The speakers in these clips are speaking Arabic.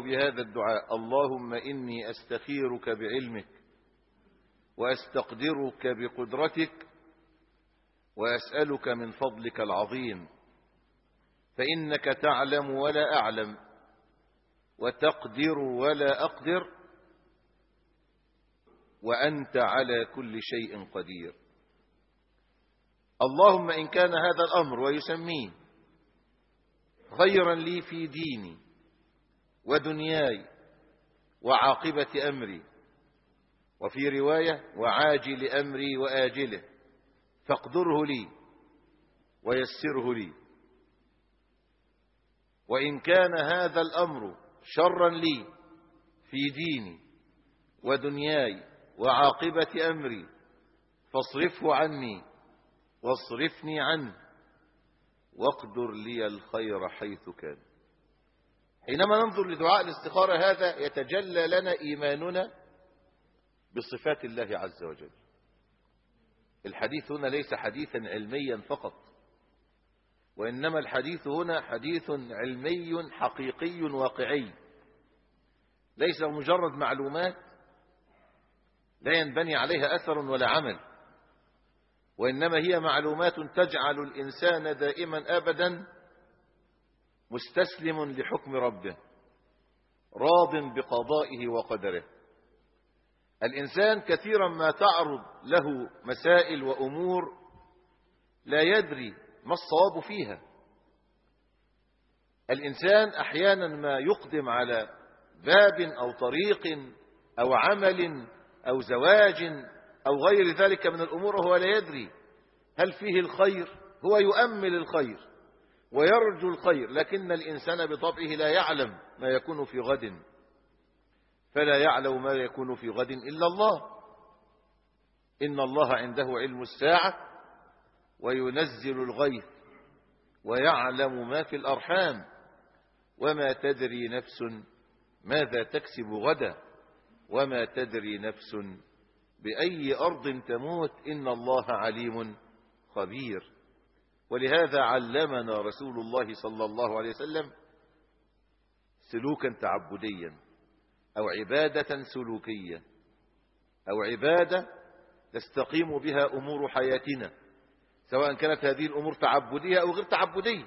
بهذا الدعاء: اللهم إني أستخيرك بعلمك وأستقدرك بقدرتك وأسألك من فضلك العظيم، فإنك تعلم ولا أعلم وتقدر ولا أقدر وأنت على كل شيء قدير. اللهم إن كان هذا الأمر، ويسميه، خيرا لي في ديني ودنياي وعاقبة أمري، وفي رواية وعاجل أمري وآجله، فاقدره لي ويسره لي. وإن كان هذا الأمر شرا لي في ديني ودنياي وعاقبة أمري، فاصرفه عني واصرفني عنه واقدر لي الخير حيث كان. حينما ننظر لدعاء الاستخارة هذا يتجلى لنا إيماننا بصفات الله عز وجل. الحديث هنا ليس حديثا علميا فقط، وإنما الحديث هنا حديث علمي حقيقي واقعي، ليس مجرد معلومات لا ينبني عليها أثر ولا عمل، وإنما هي معلومات تجعل الإنسان دائما أبدا مستسلم لحكم ربه، راض بقضائه وقدره. الإنسان كثيرا ما تعرض له مسائل وأمور لا يدري ما الصواب فيها. الإنسان أحيانا ما يقدم على باب أو طريق أو عمل أو زواج أو غير ذلك من الأمور وهو لا يدري هل فيه الخير. هو يؤمل الخير ويرجو الخير، لكن الإنسان بطبعه لا يعلم ما يكون في غد، فلا يعلم ما يكون في غد إلا الله. إن الله عنده علم الساعة وينزل الغيث ويعلم ما في الأرحام وما تدري نفس ماذا تكسب غدا وما تدري نفس بأي أرض تموت إن الله عليم خبير. ولهذا علمنا رسول الله صلى الله عليه وسلم سلوكا تعبديا أو عبادة سلوكية أو عبادة تستقيم بها أمور حياتنا، سواء كانت هذه الأمور تعبدية أو غير تعبدية.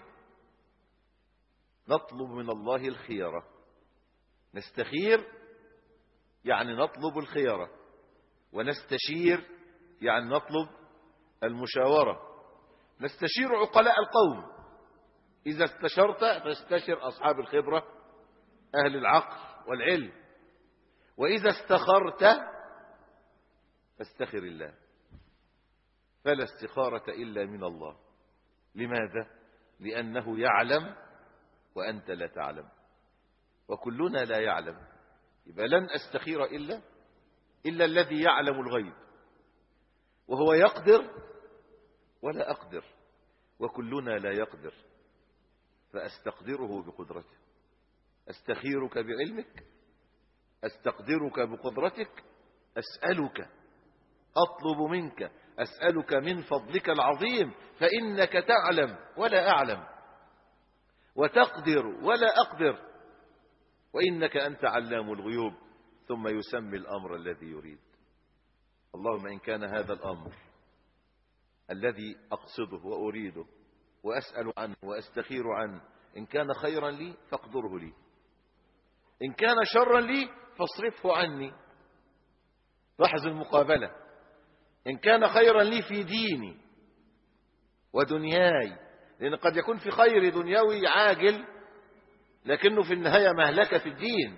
نطلب من الله الخيرة، نستخير يعني نطلب الخيرة، ونستشير يعني نطلب المشاورة. نستشير عقلاء القوم، إذا استشرت فاستشر أصحاب الخبرة أهل العقل والعلم، وإذا استخرت فاستخر الله. فلا استخارة إلا من الله. لماذا؟ لأنه يعلم وأنت لا تعلم، وكلنا لا يعلم. يبقى لن أستخير إلا الذي يعلم الغيب، وهو يقدر ولا أقدر، وكلنا لا يقدر، فأستقدره بقدرته. أستخيرك بعلمك، أستقدرك بقدرتك، أسألك، أطلب منك، أسألك من فضلك العظيم، فإنك تعلم ولا أعلم وتقدر ولا أقدر وإنك أنت علام الغيوب. ثم يسمي الأمر الذي يريد. اللهم إن كان هذا الأمر الذي أقصده وأريده وأسأل عنه وأستخير عنه إن كان خيرا لي فاقدره لي، إن كان شرا لي فاصرفه عني. لاحظ المقابلة. إن كان خيرا لي في ديني ودنياي، لأن قد يكون في خير دنيوي عاجل لكنه في النهاية مهلكة في الدين،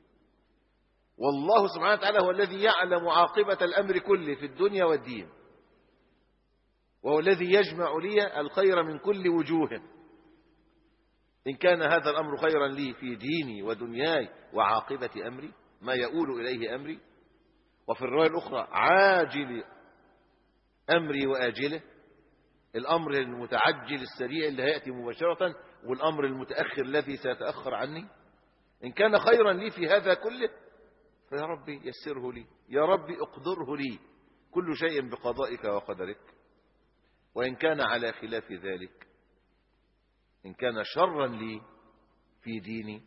والله سبحانه وتعالى هو الذي يعلم عاقبة الأمر كله في الدنيا والدين، وهو الذي يجمع لي الخير من كل وجوه. إن كان هذا الأمر خيرا لي في ديني ودنياي وعاقبة أمري، ما يؤول إليه أمري، وفي الرواية الأخرى عاجل أمري وآجله، الأمر المتعجل السريع اللي هيأتي مباشرة والأمر المتأخر الذي سيتأخر عني. إن كان خيرا لي في هذا كله فيا ربي يسره لي، يا ربي اقدره لي، كل شيء بقضائك وقدرك. وإن كان على خلاف ذلك، إن كان شرا لي في ديني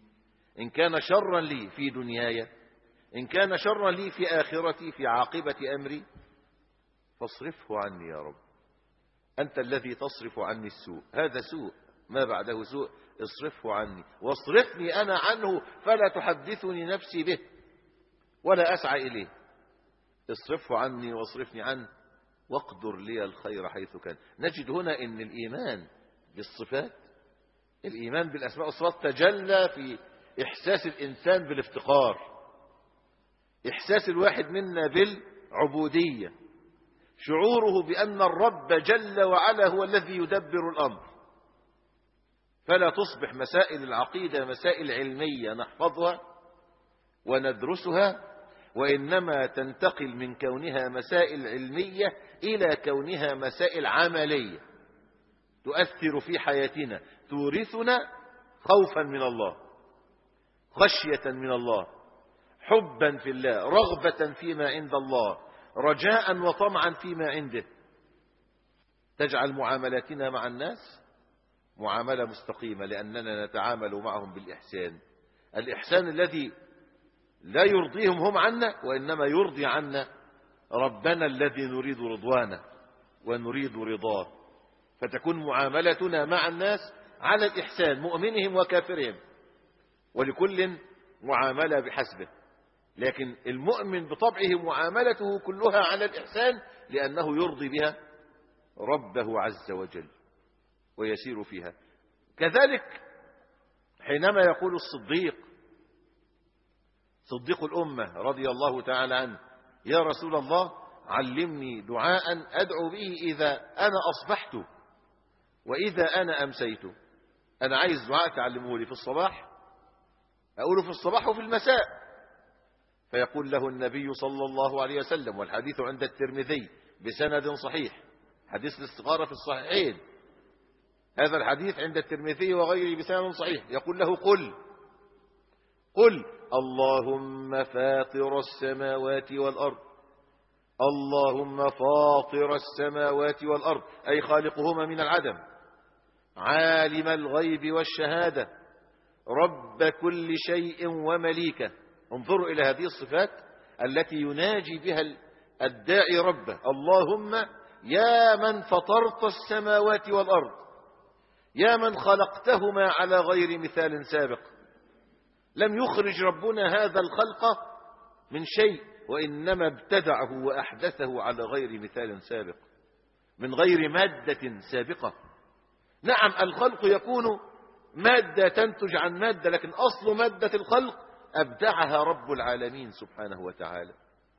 إن كان شرا لي في دنياي، إن كان شرا لي في آخرتي، في عاقبة أمري، فاصرفه عني يا رب. أنت الذي تصرف عني السوء، هذا سوء ما بعده سوء، اصرفه عني واصرفني أنا عنه، فلا تحدثني نفسي به ولا أسعى إليه. اصرفه عني واصرفني عنه واقدر لي الخير حيث كان. نجد هنا أن الإيمان بالصفات، الإيمان بالأسماء والصفات تجلى في إحساس الإنسان بالافتقار، إحساس الواحد منا بالعبودية، شعوره بأن الرب جل وعلا هو الذي يدبر الأمر. فلا تصبح مسائل العقيدة مسائل علمية نحفظها وندرسها، وإنما تنتقل من كونها مسائل علمية إلى كونها مسائل عملية تؤثر في حياتنا، تورثنا خوفا من الله، خشية من الله، حبا في الله، رغبة فيما عند الله، رجاء وطمعا فيما عنده. تجعل معاملاتنا مع الناس معاملة مستقيمة، لأننا نتعامل معهم بالإحسان، الإحسان الذي لا يرضيهم هم عنا، وإنما يرضي عنا ربنا الذي نريد رضوانه ونريد رضاه. فتكون معاملتنا مع الناس على الإحسان، مؤمنهم وكافرهم، ولكل معاملة بحسبه. لكن المؤمن بطبعه معاملته كلها على الإحسان، لأنه يرضي بها ربه عز وجل ويسير فيها. كذلك حينما يقول الصديق، صديق الأمة رضي الله تعالى عنه: يا رسول الله علمني دعاء أدعو به إذا أنا أصبحت وإذا أنا أمسيت. أنا عايز دعاء تعلمه لي في الصباح، أقوله في الصباح وفي المساء. فيقول له النبي صلى الله عليه وسلم، والحديث عند الترمذي بسند صحيح، حديث الاستخارة في الصحيحين، هذا الحديث عند الترمذي وغيره بسند صحيح، يقول له: قل اللهم فاطر السماوات والأرض، اللهم فاطر السماوات والأرض، أي خالقهما من العدم، عالم الغيب والشهادة، رب كل شيء ومليكه. انظروا إلى هذه الصفات التي يناجي بها الداعي ربه: اللهم يا من فطرت السماوات والأرض، يا من خلقتهما على غير مثال سابق. لم يخرج ربنا هذا الخلق من شيء، وإنما ابتدعه وأحدثه على غير مثال سابق، من غير مادة سابقة. نعم الخلق يكون مادة تنتج عن مادة، لكن أصل مادة الخلق أبدعها رب العالمين سبحانه وتعالى.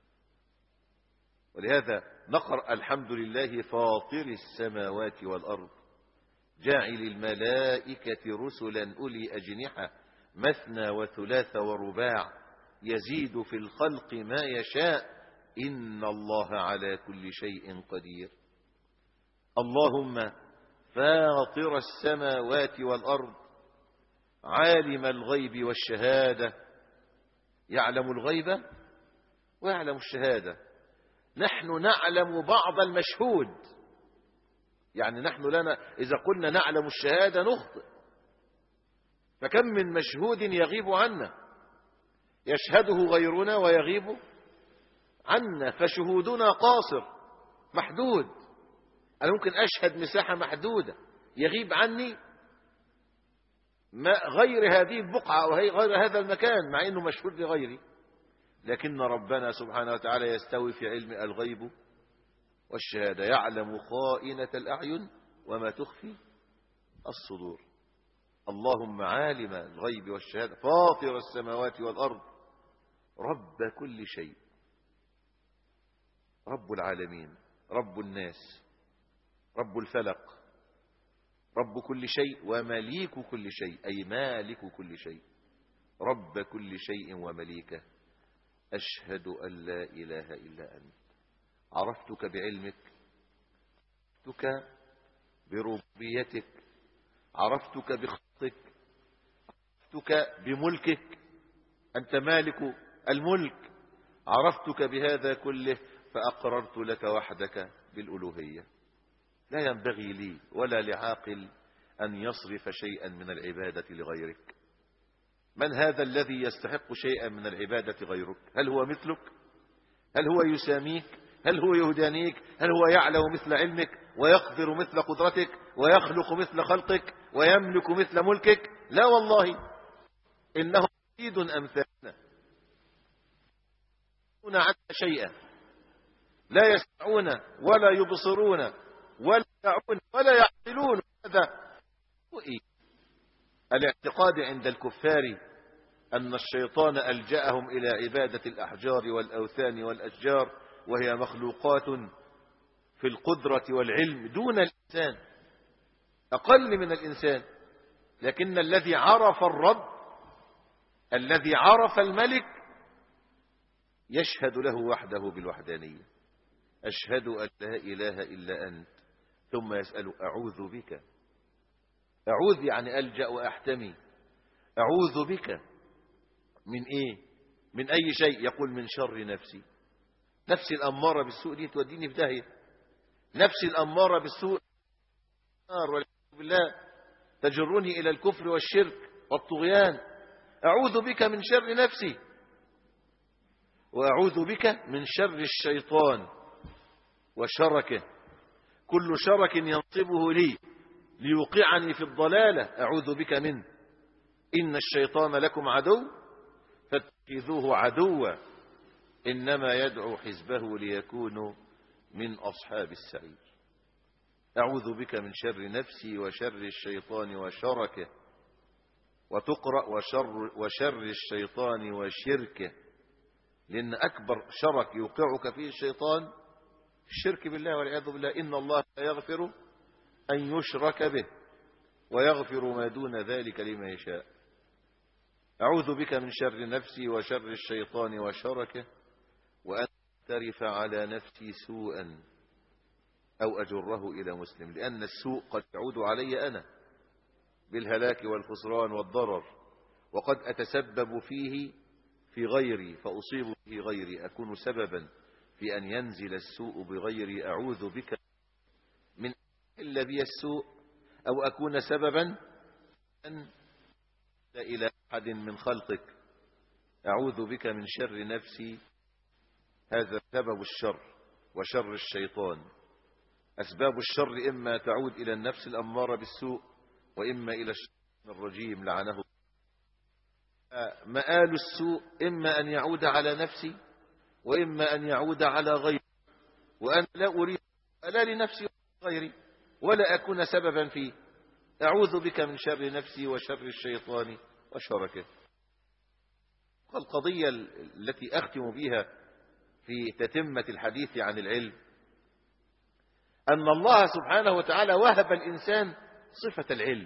ولهذا نقرأ: الحمد لله فاطر السماوات والأرض، جاعل الملائكة رسلا أولي أجنحة مثنى وثلاث ورباع، يزيد في الخلق ما يشاء، إن الله على كل شيء قدير. اللهم فاطر السماوات والأرض، عالم الغيب والشهادة، يعلم الغيب ويعلم الشهادة. نحن نعلم بعض المشهود، يعني نحن لنا إذا قلنا نعلم الشهادة نخطئ، فكم من مشهود يغيب عنا، يشهده غيرنا ويغيب عنا، فشهودنا قاصر محدود. أنا ممكن أشهد مساحة محدودة، يغيب عني غير هذه البقعة أو غير هذا المكان، مع أنه مشهود لغيري. لكن ربنا سبحانه وتعالى يستوي في علم الغيب والشهادة، يعلم خائنة الأعين وما تخفي الصدور. اللهم عالم الغيب والشهادة فاطر السماوات والأرض، رب كل شيء، رب العالمين، رب الناس، رب الفلق، رب كل شيء ومليك كل شيء، أي مالك كل شيء، رب كل شيء ومليكه. أشهد أن لا إله إلا أنت. عرفتك بعلمك، عرفتك بربوبيتك، عرفتك بخلقك، عرفتك بملكك، أنت مالك الملك. عرفتك بهذا كله فأقررت لك وحدك بالألوهية. لا ينبغي لي ولا لعاقل أن يصرف شيئا من العبادة لغيرك. من هذا الذي يستحق شيئا من العبادة غيرك؟ هل هو مثلك؟ هل هو يساميك؟ هل هو يهدانيك؟ هل هو يعلم مثل علمك ويقدر مثل قدرتك ويخلق مثل خلقك ويملك مثل ملكك؟ لا والله، إنهم عبيد أمثالنا لا عنا شيئا، لا يسمعون ولا يبصرون ولا يعون ولا يعقلون. هذا الاعتقاد عند الكفار أن الشيطان ألجأهم إلى عبادة الأحجار والأوثان والأشجار، وهي مخلوقات في القدرة والعلم دون الإنسان، أقل من الإنسان. لكن الذي عرف الرب، الذي عرف الملك، يشهد له وحده بالوحدانية: أشهد أن لا إله إلا أنت. ثم يسأل: أعوذ بك. أعوذ يعني ألجأ وأحتمي. أعوذ بك من إيه؟ من أي شيء؟ يقول: من شر نفسي. نفسي الأمارة بالسوء دي توديني في داهية. نفسي الأمارة بالسوء نار والعياذ بالله تجرني إلى الكفر والشرك والطغيان. أعوذ بك من شر نفسي، وأعوذ بك من شر الشيطان وشركه. كل شرك ينصبه لي ليوقعني في الضلالة أعوذ بك منه. إن الشيطان لكم عدو فاتخذوه عدوا إنما يدعو حزبه ليكونوا من أصحاب السعير. أعوذ بك من شر نفسي وشر الشيطان وشركه. وتقرأ وشر الشيطان وشركه، لأن أكبر شرك يوقعك فيه الشيطان الشرك بالله والعياذ بالله. إن الله لا يغفر أن يشرك به ويغفر ما دون ذلك لمن يشاء. أعوذ بك من شر نفسي وشر الشيطان وشركه، وأن أقترف على نفسي سوءا أو أجره إلى مسلم، لأن السوء قد يعود علي أنا بالهلاك والخسران والضرر، وقد أتسبب فيه في غيري فأصيب به غيري، أكون سببا في أن ينزل السوء بغيري. أعوذ بك من إلا بي السوء، أو أكون سببا أن إلى أحد من خلقك. أعوذ بك من شر نفسي. هذا سبب الشر وشر الشيطان. أسباب الشر إما تعود إلى النفس الأمارة بالسوء، وإما إلى الشيطان الرجيم لعنه. مآل السوء إما أن يعود على نفسي وإما أن يعود على غيري، وأنا لا أريد لا لنفسي ولا غيري ولا أكون سببا فيه. أعوذ بك من شر نفسي وشر الشيطان وشركه. القضية التي أختم بها في تتمة الحديث عن العلم أن الله سبحانه وتعالى وهب الإنسان صفة العلم.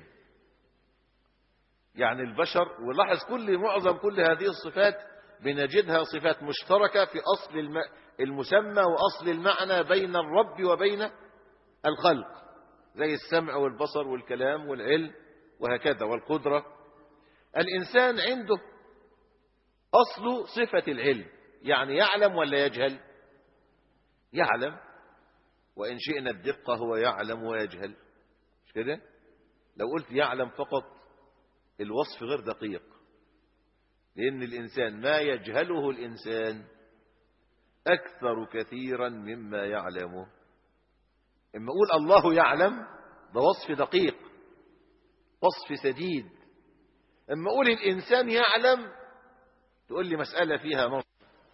يعني البشر، ولاحظ معظم كل هذه الصفات بنجدها صفات مشتركة في أصل المسمى وأصل المعنى بين الرب وبين الخلق، زي السمع والبصر والكلام والعلم وهكذا والقدرة. الإنسان عنده أصل صفة العلم، يعني يعلم ولا يجهل؟ يعلم، وإن شئنا الدقة هو يعلم ويجهل، مش كده؟ لو قلت يعلم فقط الوصف غير دقيق، لأن الإنسان ما يجهله الإنسان أكثر كثيرا مما يعلمه. إما أقول الله يعلم ده وصف دقيق، وصف سديد. إما أقول الإنسان يعلم تقول لي مسألة فيها نص.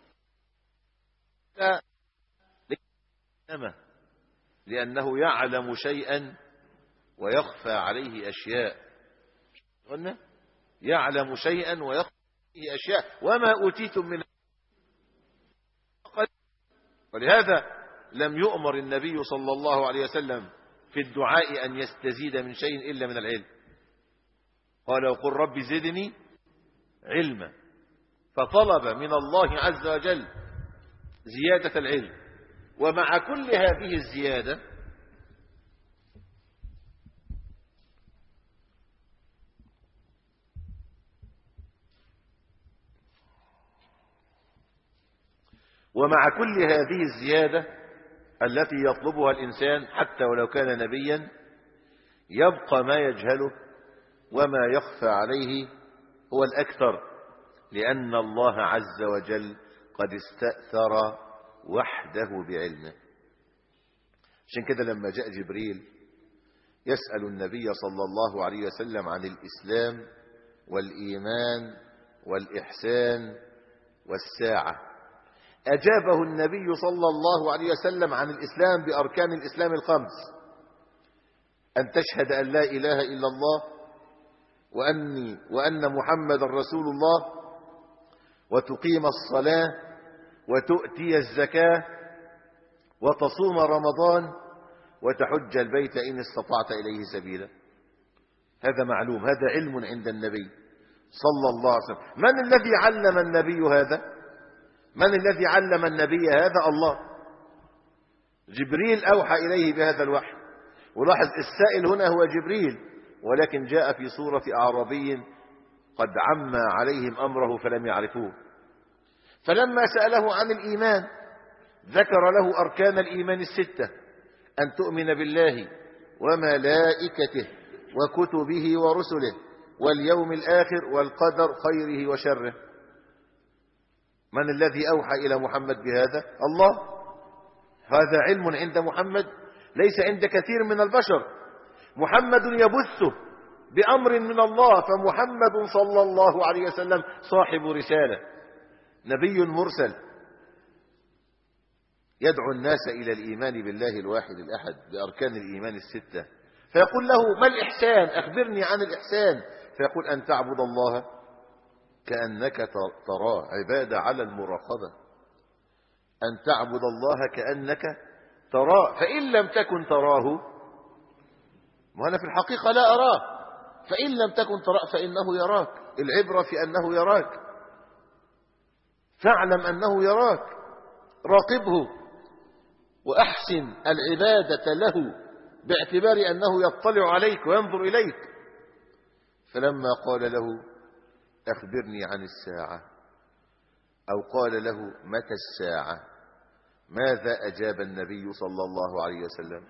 لأنه يعلم شيئا ويخفى عليه أشياء. قلنا يعلم شيئا ويخفى عليه أشياء. وما أوتيتم من. ولهذا لم يؤمر النبي صلى الله عليه وسلم في الدعاء أن يستزيد من شيء إلا من العلم. قال: وقل رب زدني علما. فطلب من الله عز وجل زيادة العلم. ومع كل هذه الزيادة التي يطلبها الإنسان حتى ولو كان نبيا، يبقى ما يجهله وما يخفى عليه هو الأكثر، لأن الله عز وجل قد استأثر وحده بعلمه. عشان كده لما جاء جبريل يسأل النبي صلى الله عليه وسلم عن الإسلام والإيمان والإحسان والساعة، أجابه النبي صلى الله عليه وسلم عن الإسلام بأركان الإسلام الخمس: أن تشهد أن لا إله إلا الله وأن محمد رسول الله، وتقيم الصلاة، وتؤتي الزكاة، وتصوم رمضان، وتحج البيت إن استطعت إليه سبيلا. هذا معلوم، هذا علم عند النبي صلى الله عليه وسلم. من الذي علم النبي هذا؟ من الذي علم النبي هذا؟ الله. جبريل أوحى إليه بهذا الوحي. ولاحظ السائل هنا هو جبريل، ولكن جاء في صورة أعرابي قد عم عليهم أمره فلم يعرفوه. فلما سأله عن الإيمان ذكر له أركان الإيمان الستة: أن تؤمن بالله وملائكته وكتبه ورسله واليوم الآخر والقدر خيره وشره. من الذي أوحى إلى محمد بهذا؟ الله. هذا علم عند محمد ليس عند كثير من البشر. محمد يبثه بأمر من الله، فمحمد صلى الله عليه وسلم صاحب رسالة، نبي مرسل يدعو الناس إلى الإيمان بالله الواحد الأحد بأركان الإيمان الستة. فيقول له: ما الإحسان؟ أخبرني عن الإحسان. فيقول: أن تعبد الله كأنك تراه، عبادة على المراقبة. أن تعبد الله كأنك تراه، فإن لم تكن تراه، وأنا في الحقيقة لا أراه، فإن لم تكن تراه فإنه يراك. العبرة في أنه يراك، فاعلم أنه يراك، راقبه وأحسن العبادة له باعتبار أنه يطلع عليك وينظر إليك. فلما قال له: أخبرني عن الساعة، أو قال له: متى الساعة، ماذا أجاب النبي صلى الله عليه وسلم؟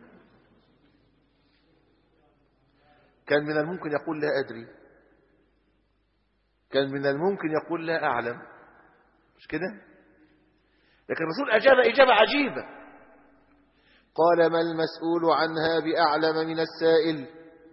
كان من الممكن يقول: لا أدري. كان من الممكن يقول: لا أعلم، مش كده؟ لكن الرسول أجاب إجابة عجيبة، قال: ما المسؤول عنها بأعلم من السائل.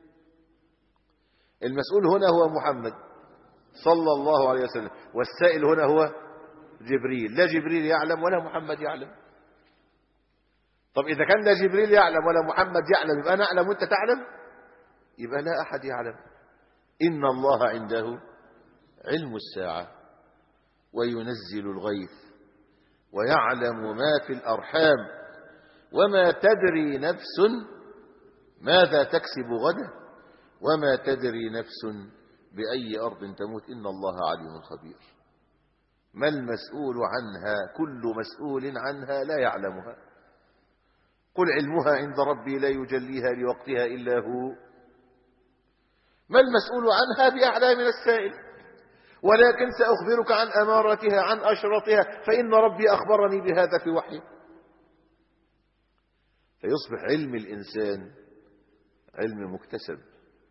المسؤول هنا هو محمد صلى الله عليه وسلم، والسائل هنا هو جبريل. لا جبريل يعلم ولا محمد يعلم. طب إذا كان لا جبريل يعلم ولا محمد يعلم، يبقى أنا أعلم وأنت تعلم؟ يبقى لا أحد يعلم. إن الله عنده علم الساعة وينزل الغيث ويعلم ما في الأرحام وما تدري نفس ماذا تكسب غدا وما تدري نفس بأي أرض تموت إن الله عليم خبير. ما المسؤول عنها؟ كل مسؤول عنها لا يعلمها. قل علمها عند ربي لا يجليها لوقتها إلا هو. ما المسؤول عنها بأعلى من السائل، ولكن سأخبرك عن أمارتها عن أشرطها، فإن ربي أخبرني بهذا في وحيه. فيصبح علم الإنسان علم مكتسب.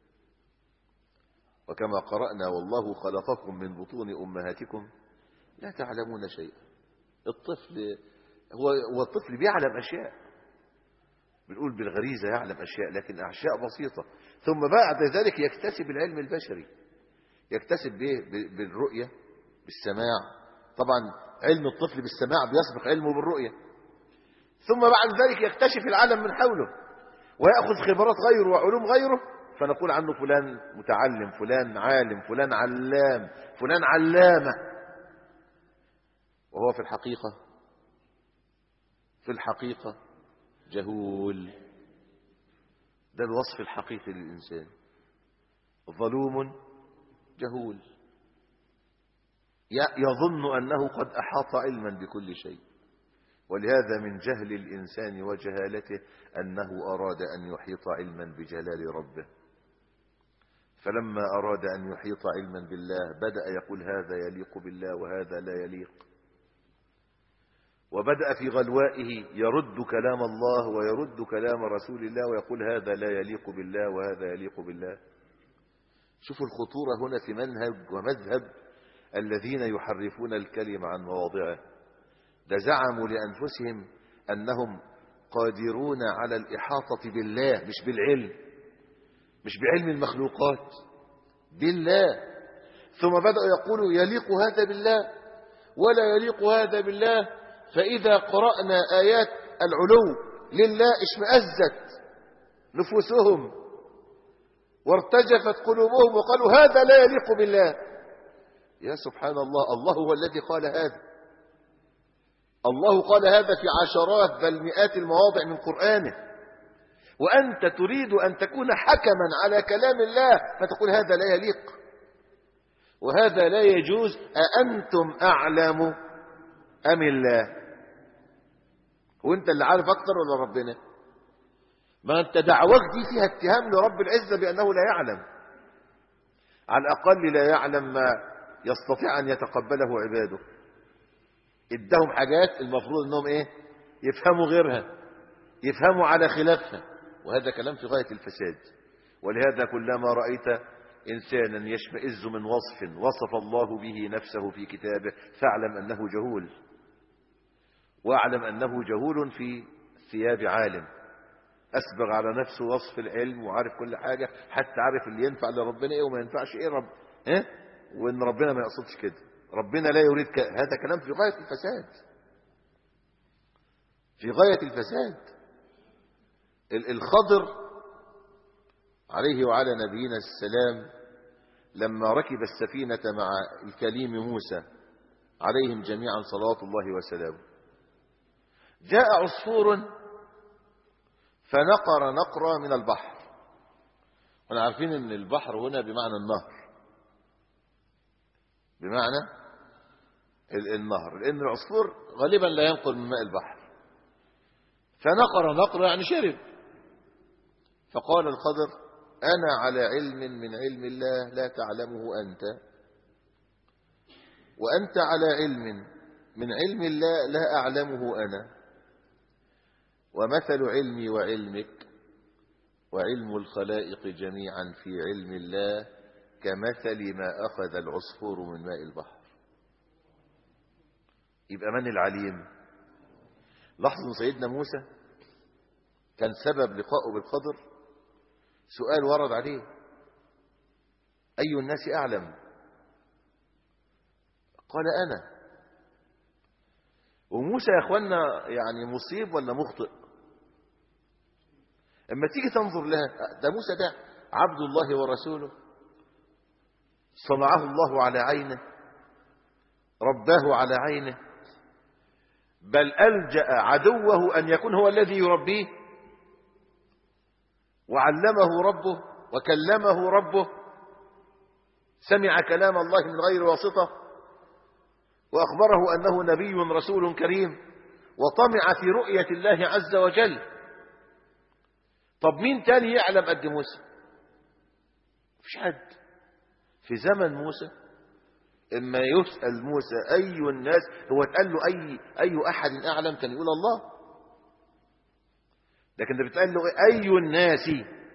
وكما قرأنا: والله خلقكم من بطون أمهاتكم لا تعلمون شيئا. الطفل هو الطفل بيعلم أشياء، بنقول بالغريزة يعلم أشياء، لكن أشياء بسيطة. ثم بعد ذلك يكتسب العلم البشري. يكتسب بالرؤية، بالسماع. طبعا علم الطفل بالسماع بيسبق علمه بالرؤية. ثم بعد ذلك يكتشف العالم من حوله ويأخذ خبرات غيره وعلوم غيره، فنقول عنه فلان متعلم، فلان عالم، فلان علام، فلان علامة. وهو في الحقيقة جهول. ده الوصف الحقيقي للإنسان، ظلوم جهول، يظن أنه قد أحاط علما بكل شيء. ولهذا من جهل الإنسان وجهالته أنه أراد أن يحيط علما بجلال ربه، فلما أراد أن يحيط علما بالله بدأ يقول: هذا يليق بالله وهذا لا يليق. وبدأ في غلوائه يرد كلام الله ويرد كلام رسول الله ويقول: هذا لا يليق بالله وهذا يليق بالله. شوفوا الخطورة هنا في منهج ومذهب الذين يحرفون الكلم عن مواضعه. ده زعموا لأنفسهم أنهم قادرون على الإحاطة بالله، مش بالعلم، مش بعلم المخلوقات، بالله. ثم بدأوا يقولوا يليق هذا بالله ولا يليق هذا بالله، فإذا قرأنا آيات العلو لله اشمأزت نفوسهم وارتجفت قلوبهم وقالوا هذا لا يليق بالله. يا سبحان الله، الله هو الذي قال هذا. الله قال هذا في عشرات بل مئات المواضع من قرآنه، وأنت تريد أن تكون حكما على كلام الله فتقول هذا لا يليق وهذا لا يجوز. أأنتم أعلم أم الله؟ وانت اللي عارف أكتر ولا ربنا؟ ما انت دعوك دي فيها اتهام لرب العزة بأنه لا يعلم، على الأقل لا يعلم ما يستطيع أن يتقبله عباده. ادهم حاجات المفروض انهم ايه؟ يفهموا غيرها، يفهموا على خلافها، وهذا كلام في غاية الفساد. ولهذا كلما رأيت إنسانا يشمئز من وصف الله به نفسه في كتابه فاعلم أنه جهول، واعلم أنه جهول في ثياب عالم، أسبغ على نفسه وصف العلم وعارف كل حاجة، حتى عارف اللي ينفع لربنا ايه وما ينفعش ايه وان ربنا ما يقصدش كده، ربنا لا يريد كده. هذا كلام في غاية الفساد، في غاية الفساد. الخضر عليه وعلى نبينا السلام لما ركب السفينة مع الكليم موسى عليهم جميعا صلوات الله وسلامه، جاء عصفور فنقر نقرة من البحر. ونحن عارفين ان البحر هنا بمعنى النهر، بمعنى النهر، لأن العصفور غالبا لا ينقل من ماء البحر. فنقر نقرة يعني شرب. فقال الخضر أنا على علم من علم الله لا تعلمه أنت، وأنت على علم من علم الله لا أعلمه أنا، ومثل علمي وعلمك وعلم الخلائق جميعا في علم الله كمثل ما أخذ العصفور من ماء البحر. يبقى من العليم؟ لاحظوا سيدنا موسى كان سبب لقائه بالخضر سؤال ورد عليه أي الناس أعلم؟ قال أنا. وموسى يا أخوانا يعني مصيب ولا مخطئ؟ اما تيجي تنظر لها، ده موسى ده عبد الله ورسوله، صنعه الله على عينه، رباه على عينه، بل ألجأ عدوه أن يكون هو الذي يربيه، وعلمه ربه وكلمه ربه، سمع كلام الله من غير واسطة، وأخبره أنه نبي رسول كريم، وطمع في رؤية الله عز وجل. طب مين تاني يعلم قد موسى؟ مفيش حد في زمن موسى. إما يسأل موسى أي الناس، هو اتقال له أي أحد أعلم، كان يقول الله. لكن ده بتقال له أي الناس،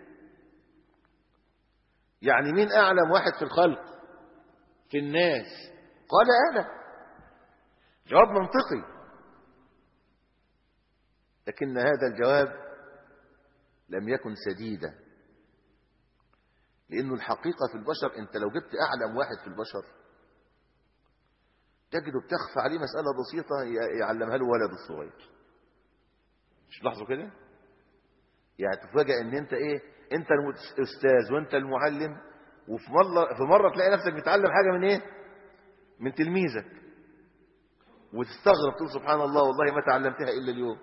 يعني مين أعلم واحد في الخلق في الناس؟ قال أنا. جواب منطقي، لكن هذا الجواب لم يكن سديدا، لأنه الحقيقة في البشر أنت لو جبت أعلم واحد في البشر تجده بتخفى عليه مسألة بسيطة يعلمها له ولد الصغير. مش لاحظوا كده؟ يعني تفاجأ ان انت الاستاذ وانت المعلم، وفي مرة تلاقي نفسك بتعلم حاجة من من تلميذك، وتستغرب تقول سبحان الله والله ما تعلمتها الا اليوم.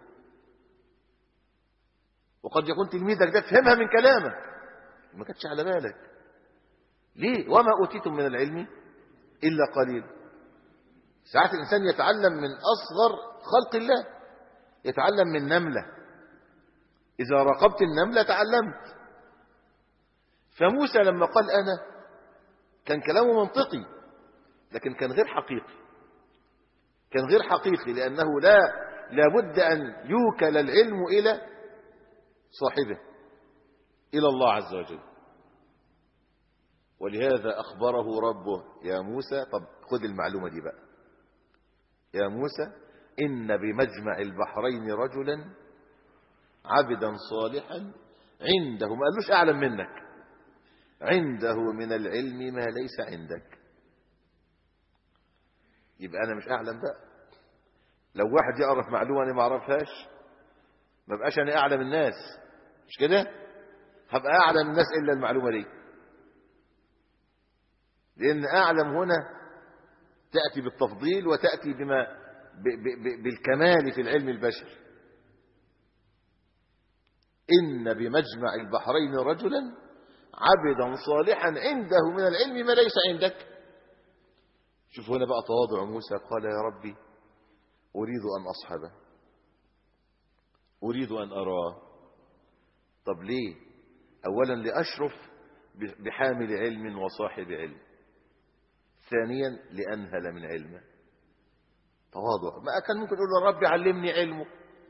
وقد يكون تلميذك ده فهمها من كلامك ما كانتش على بالك. ليه؟ وما اوتيتم من العلم الا قليل. ساعات الانسان يتعلم من اصغر خلق الله، يتعلم من نملة، إذا راقبت النملة تعلمت. فموسى لما قال أنا كان كلامه منطقي، لكن كان غير حقيقي، كان غير حقيقي، لأنه لابد أن يوكل العلم إلى صاحبه، إلى الله عز وجل. ولهذا أخبره ربه يا موسى. طب خذ المعلومة دي بقى يا موسى، إن بمجمع البحرين رجلا عبدا صالحا عنده، ما قالوش أعلم منك، عنده من العلم ما ليس عندك. يبقى أنا مش أعلم بقى. لو واحد يعرف معلومة أنا ما أعرفهاش ما بقاش أنا أعلم الناس، مش كده؟ هبقى أعلم الناس إلا المعلومة دي، لأن أعلم هنا تأتي بالتفضيل وتأتي بالكمال في العلم البشري. إن بمجمع البحرين رجلا عبدا صالحا عنده من العلم ما ليس عندك. شوف هنا بقى تواضع موسى، قال يا ربي أريد أن أصحبه، أريد أن أراه. طب ليه؟ أولا لأشرف بحامل علم وصاحب علم، ثانيا لأنهل من علمه. تواضع. ما كان ممكن يقول له ربي علمني علمه،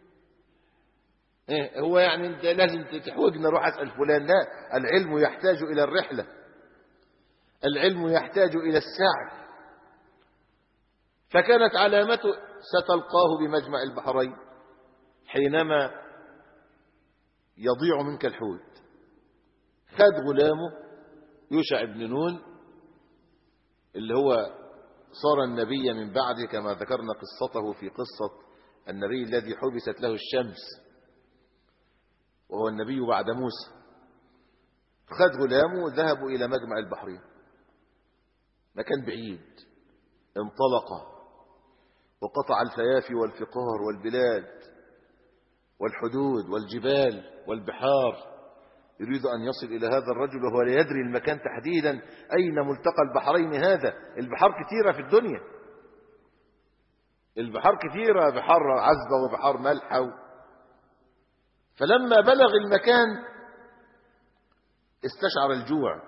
إيه هو يعني انت لازم تحوجنا روح اسال فلان؟ لا، العلم يحتاج الى الرحله، العلم يحتاج الى السعي. فكانت علامته ستلقاه بمجمع البحرين حينما يضيع منك الحوت. خد غلامه يوشع بن نون اللي هو صار النبي من بعده، كما ذكرنا قصته في قصة النبي الذي حبست له الشمس وهو النبي بعد موسى. خد غلامه وذهبوا إلى مجمع البحرين، مكان بعيد. انطلق وقطع الفيافي والفقار والبلاد والحدود والجبال والبحار، يريد أن يصل إلى هذا الرجل وهو لا يدري المكان تحديدا أين ملتقى البحرين هذا. البحار كثيرة في الدنيا، البحار كثيرة، بحار عذبة وبحار ملحة. فلما بلغ المكان استشعر الجوع،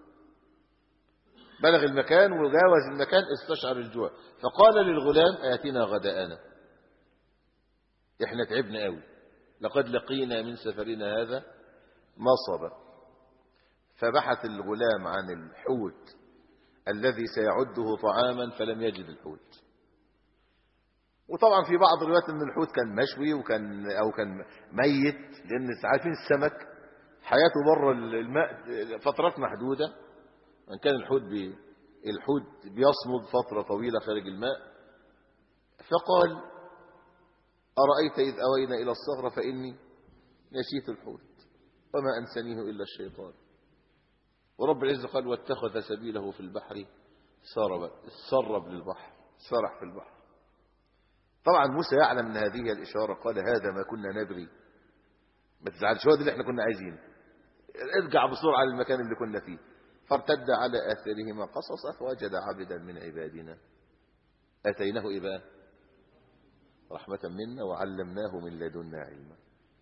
بلغ المكان وجاوز المكان استشعر الجوع، فقال للغلام آتنا غداءنا، احنا تعبنا قوي، لقد لقينا من سفرنا هذا نصبا. فبحث الغلام عن الحوت الذي سيعده طعاما فلم يجد الحوت. وطبعا في بعض الروايات ان الحوت كان مشوي كان ميت، لان عارفين السمك حياته بره الماء فترات محدوده، وان كان الحوت بيصمد فتره طويله خارج الماء. فقال ارايت اذ اوينا الى الصخره فاني نسيت الحوت وما انسانيه الا الشيطان. ورب العزه قال واتخذ سبيله في البحر سرب للبحر، سرح في البحر. طبعا موسى يعلم من هذه الإشارة، قال هذا ما كنا نبغي، ما تزعلش، هو ده اللي احنا كنا عايزينه، ارجع بسرعة للمكان اللي كنا فيه. فارتد على آثارهما قصصا فوجد عبدا من عبادنا آتيناه إيه بقى؟ رحمة منا وعلمناه من لدنا علما.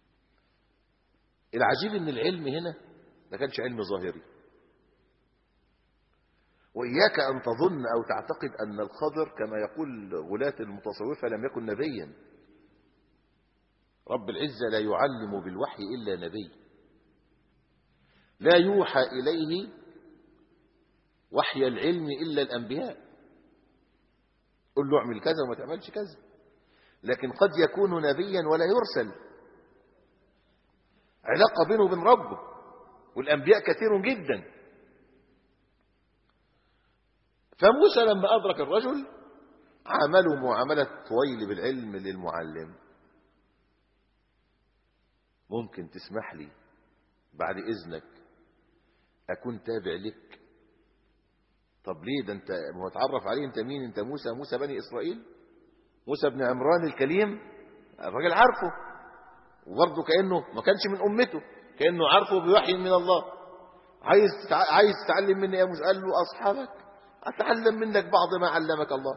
العجيب ان العلم هنا ما كانش علم ظاهري. وإياك أن تظن أو تعتقد أن الخضر كما يقول غلاة المتصوفة لم يكن نبيا. رب العزة لا يعلم بالوحي إلا نبي، لا يوحى إليه وحي العلم إلا الأنبياء. قل له اعمل كذا وما تعملش كذا، لكن قد يكون نبيا ولا يرسل، علاقة بينه وبين ربه. والأنبياء كثير جدا. فموسى لما أدرك الرجل عامله معاملة طويل بالعلم للمعلم. ممكن تسمح لي بعد إذنك أكون تابع لك؟ طب ليه؟ ده أنت ما تعرف عليه، أنت مين؟ أنت موسى بني إسرائيل، موسى بن عمران الكليم. الراجل عارفه، وبرضه كأنه ما كانش من أمته، كأنه عارفه بوحي من الله. عايز تتعلم مني يا موسى؟ قال له أصحابك أتعلم منك بعض ما علمك الله.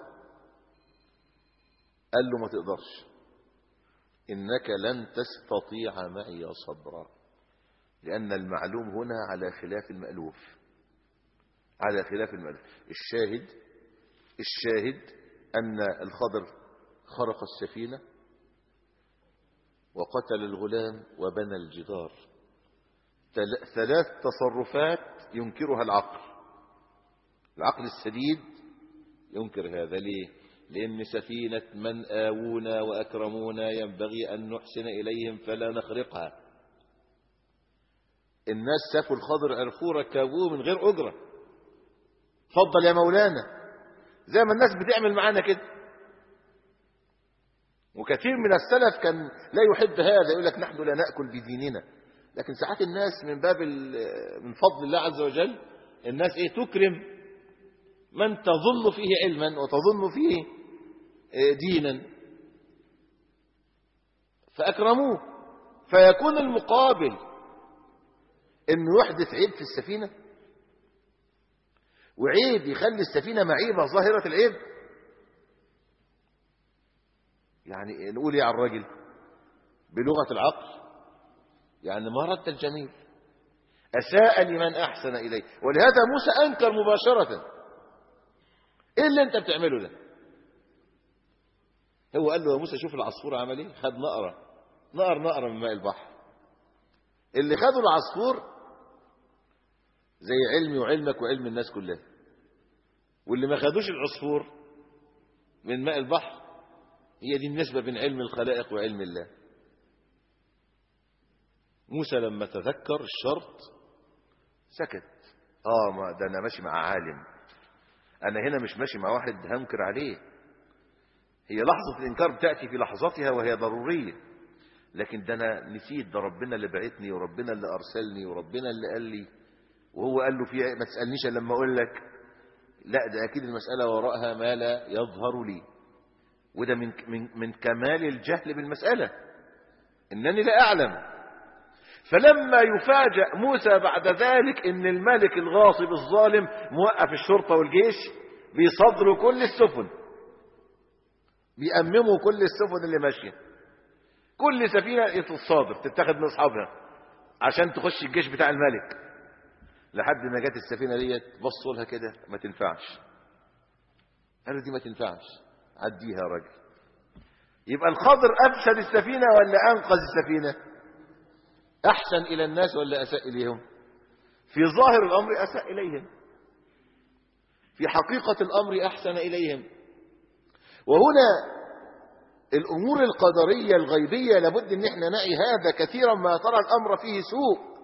قال له ما تقدرش، إنك لن تستطيع معي صبرا، لأن المعلوم هنا على خلاف المألوف، على خلاف المألوف. الشاهد أن الخضر خرق السفينة وقتل الغلام وبنى الجدار. 3 تصرفات ينكرها العقل. العقل السديد ينكر هذا. ليه؟ لأن سفينة من آوونا وأكرمونا ينبغي أن نحسن إليهم فلا نخرقها. الناس شافوا الخضر عرفوه ركبوه من غير أجرة، اتفضل يا مولانا، زي ما الناس بتعمل معانا كده. وكثير من السلف كان لا يحب هذا، يقول لك نحن لا نأكل بديننا. لكن ساعات الناس من باب من فضل الله عز وجل الناس تكرم من تظن فيه علما وتظن فيه دينا، فأكرموه. فيكون المقابل انه يحدث عيب في السفينة، وعيب يخلي السفينة معيبة ظاهرة العيب. يعني نقول على الراجل بلغة العقل يعني ما رد الجميل، أساء لمن أحسن إليه. ولهذا موسى أنكر مباشرة، إيه اللي أنت بتعمله ده؟ هو قال له يا موسى شوف العصفور عمل إيه، خد نقرة من ماء البحر. اللي خدوا العصفور زي علمي وعلمك وعلم الناس كلها، واللي ما خدوش العصفور من ماء البحر، هي دي النسبة بين علم الخلائق وعلم الله. موسى لما تذكر الشرط سكت. ما ده أنا ماشي مع عالم، أنا هنا مش ماشي مع واحد هنكر عليه. هي لحظة الإنكار بتأتي في لحظتها وهي ضرورية، لكن ده أنا نسيت، ده ربنا اللي بعتني وربنا اللي أرسلني وربنا اللي قال لي، وهو قال له فيها ما تسألنيش لما أقول لك. لا، ده أكيد المسألة وراءها ما لا يظهر لي، وده من كمال الجهل بالمسألة، إنني لا أعلم. فلما يفاجأ موسى بعد ذلك إن الملك الغاصب الظالم موقف الشرطة والجيش بيصدروا كل السفن، بيأمموا كل السفن اللي ماشية، كل سفينة تتصادر تتاخد من أصحابها عشان تخش الجيش بتاع الملك. لحد ما جت السفينة ديت بصوا لها كده ما تنفعش، قالوا دي ما تنفعش، عديها يا راجل. يبقى الخضر أفسد السفينة ولا أنقذ السفينة؟ أحسن إلى الناس ولا أساء إليهم؟ في ظاهر الأمر أساء إليهم، في حقيقة الأمر أحسن إليهم. وهنا الأمور القدرية الغيبية لابد أن احنا نعي هذا كثيرا ما ترى الأمر فيه سوء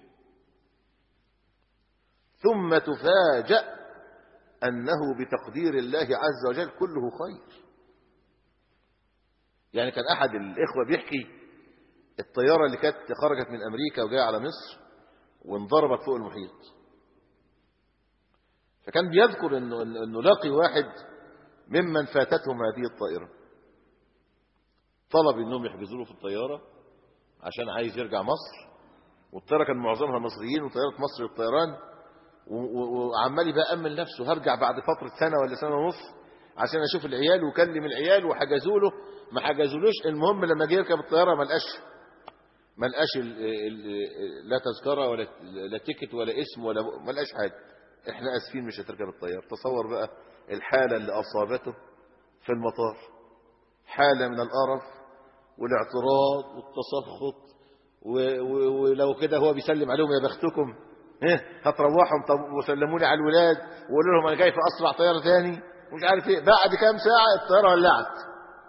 ثم تفاجأ أنه بتقدير الله عز وجل كله خير. يعني كان أحد الإخوة بيحكي الطيارة اللي كانت خرجت من أمريكا وجاية على مصر وانضربت فوق المحيط، فكان بيذكر أنه لاقي واحد ممن فاتتهم هذه الطائرة، طلب أنهم يحجزوا له في الطيارة عشان عايز يرجع مصر، والطيارة كان معظمها مصريين وطيارة مصر للطيران، وعمال بقى أمن نفسه هرجع بعد فترة سنة ولا سنة ونص عشان أشوف العيال وكلم العيال، وحجزوا له ما حجزولوش. المهم لما جه يركب الطيارة ما لقاش لا تذكرة ولا تيكت ولا اسم ولا ما لقاش حاجة. احنا اسفين مش هتركب الطيارة. تصور بقى الحالة اللي أصابته في المطار، حالة من القرف والاعتراض والتسخط، ولو كده هو بيسلم عليهم يا بختكم هتروحهم، طب وسلموا لي على الولاد وقولوا لهم انا جاي في اسرع طياره ثاني مش عارف ايه. بعد كام ساعه الطياره ولعت،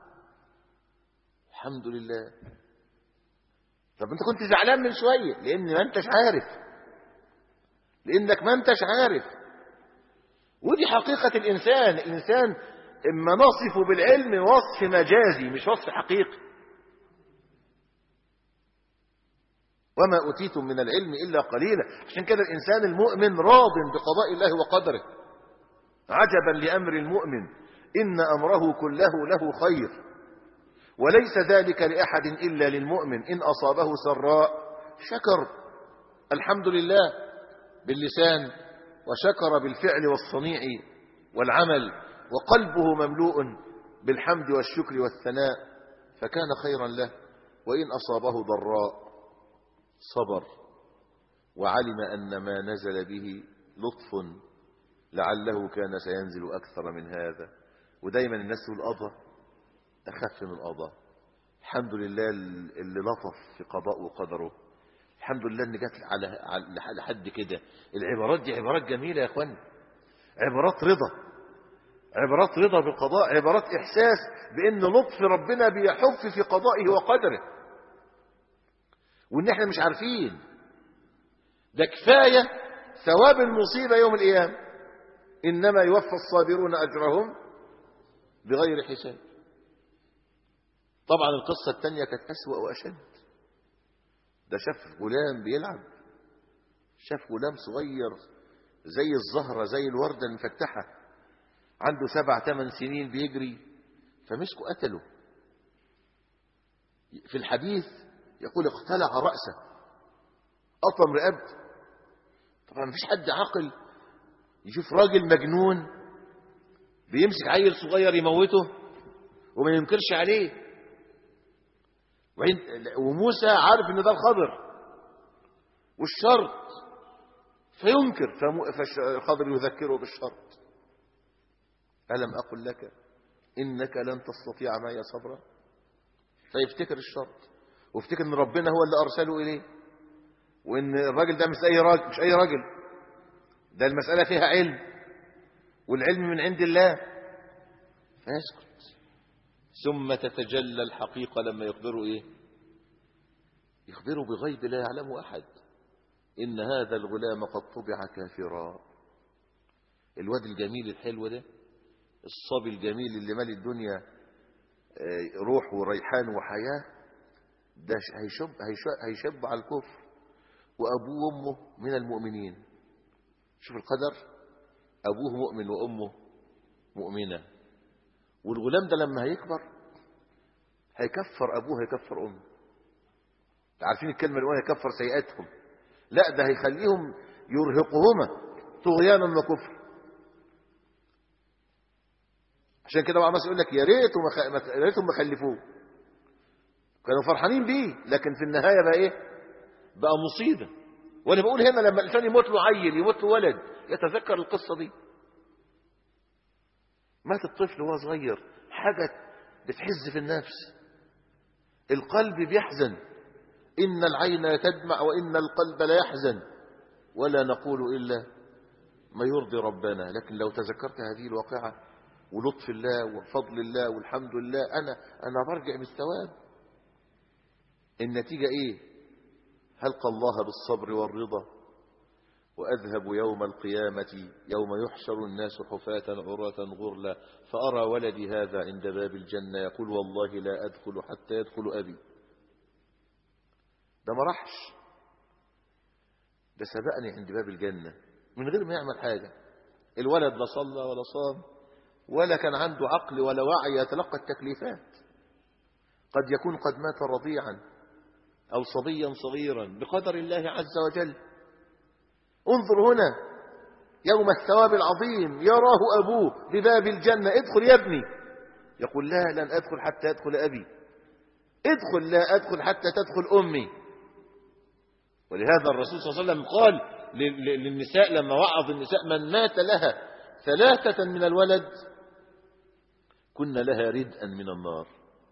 الحمد لله. طب انت كنت زعلان من شويه لان ما انتش عارف، لانك ما انتش عارف. ودي حقيقه الانسان. الانسان اما نصفه بالعلم وصف مجازي مش وصف حقيقي. وما أوتيتم من العلم إلا قليلا. عشان كده الإنسان المؤمن راض بقضاء الله وقدره. عجبا لأمر المؤمن إن أمره كله له خير، وليس ذلك لأحد إلا للمؤمن. إن أصابه سراء شكر الحمد لله باللسان، وشكر بالفعل والصنيع والعمل، وقلبه مملوء بالحمد والشكر والثناء فكان خيرا له. وإن أصابه ضراء صبر وعلم أن ما نزل به لطف لعله كان سينزل أكثر من هذا. ودايما الناس تقول قضى أخف من قضى. الحمد لله اللي لطف في قضاء وقدره. الحمد لله ان جت على لحد كده. العبارات دي عبارات جميلة يا اخوان، عبارات رضا، عبارات رضا بالقضاء، عبارات إحساس بأن لطف ربنا بيحف في قضائه وقدره، وإن احنا مش عارفين. ده كفاية ثواب المصيبة يوم القيامة، إنما يوفى الصابرون أجرهم بغير حساب. طبعا القصة الثانية كانت أسوأ وأشد. ده شاف غلام بيلعب، شاف غلام صغير زي الزهرة زي الوردة المفتحة، عنده 7-8 سنين بيجري، فمسكوا قتله. في الحديث يقول اقتلع رأسه، قطم رقبته. طبعا مفيش حد عاقل يشوف راجل مجنون بيمسك عيل صغير يموته وما ينكرش عليه. وموسى عارف ان ده الخضر والشرط فينكر، فالخضر يذكره بالشرط. ألم أقل لك إنك لن تستطيع معي صبرا؟ فيفتكر الشرط وافتكر ان ربنا هو اللي أرسله إليه، وإن الراجل ده مش أي راجل، ده المسألة فيها علم، والعلم من عند الله، فيسكت. ثم تتجلى الحقيقة لما يخبروا إيه؟ يخبروا بغيب لا يعلمه أحد، إن هذا الغلام قد طبع كافرا. الواد الجميل الحلو ده، الصبي الجميل اللي مالي الدنيا روح وريحان وحياة، ده هيشب على الكفر، وأبوه وأمه من المؤمنين. شوف القدر، أبوه مؤمن وأمه مؤمنة، والغلام ده لما هيكبر هيكفر أبوه هيكفر أمه. عارفين الكلمة اللي هو هيكفر سيئاتهم؟ لا، ده هيخليهم يرهقهما طغيانا وكفر. عشان كده بعض الناس يقول لك يا ريتهم ما خلفوه، كانوا فرحانين بيه، لكن في النهاية بقى ايه؟ بقى مصيبة. وانا بقول هنا لما الانسان يموت له عيل، يموت له ولد، يتذكر القصة دي. مات الطفل وهو صغير، حاجة بتحز في النفس، القلب بيحزن، إن العين تدمع وإن القلب لا يحزن، ولا نقول إلا ما يرضي ربنا. لكن لو تذكرت هذه الواقعة ولطف الله وفضل الله والحمد لله، أنا برجع بالثواب. النتيجة إيه؟ هلقى الله بالصبر والرضا، وأذهب يوم القيامة يوم يحشر الناس حفاة عراة غرلا، فأرى ولدي هذا عند باب الجنة يقول والله لا أدخل حتى يدخل أبي. ده ما راحش، ده سبقني عند باب الجنة من غير ما يعمل حاجة. الولد لا صلى ولا صام ولا كان عنده عقل ولا وعي يتلقى التكليفات. قد يكون قد مات رضيعا أو صبيا صغيرا بقدر الله عز وجل. انظر هنا يوم الثواب العظيم، يراه أبوه بباب الجنة، ادخل يا ابني، يقول لا، لن أدخل حتى يدخل أبي. ادخل، لا أدخل حتى تدخل أمي. ولهذا الرسول صلى الله عليه وسلم قال للنساء لما وعظ النساء: من مات لها 3 من الولد كن لها ردءا من النار،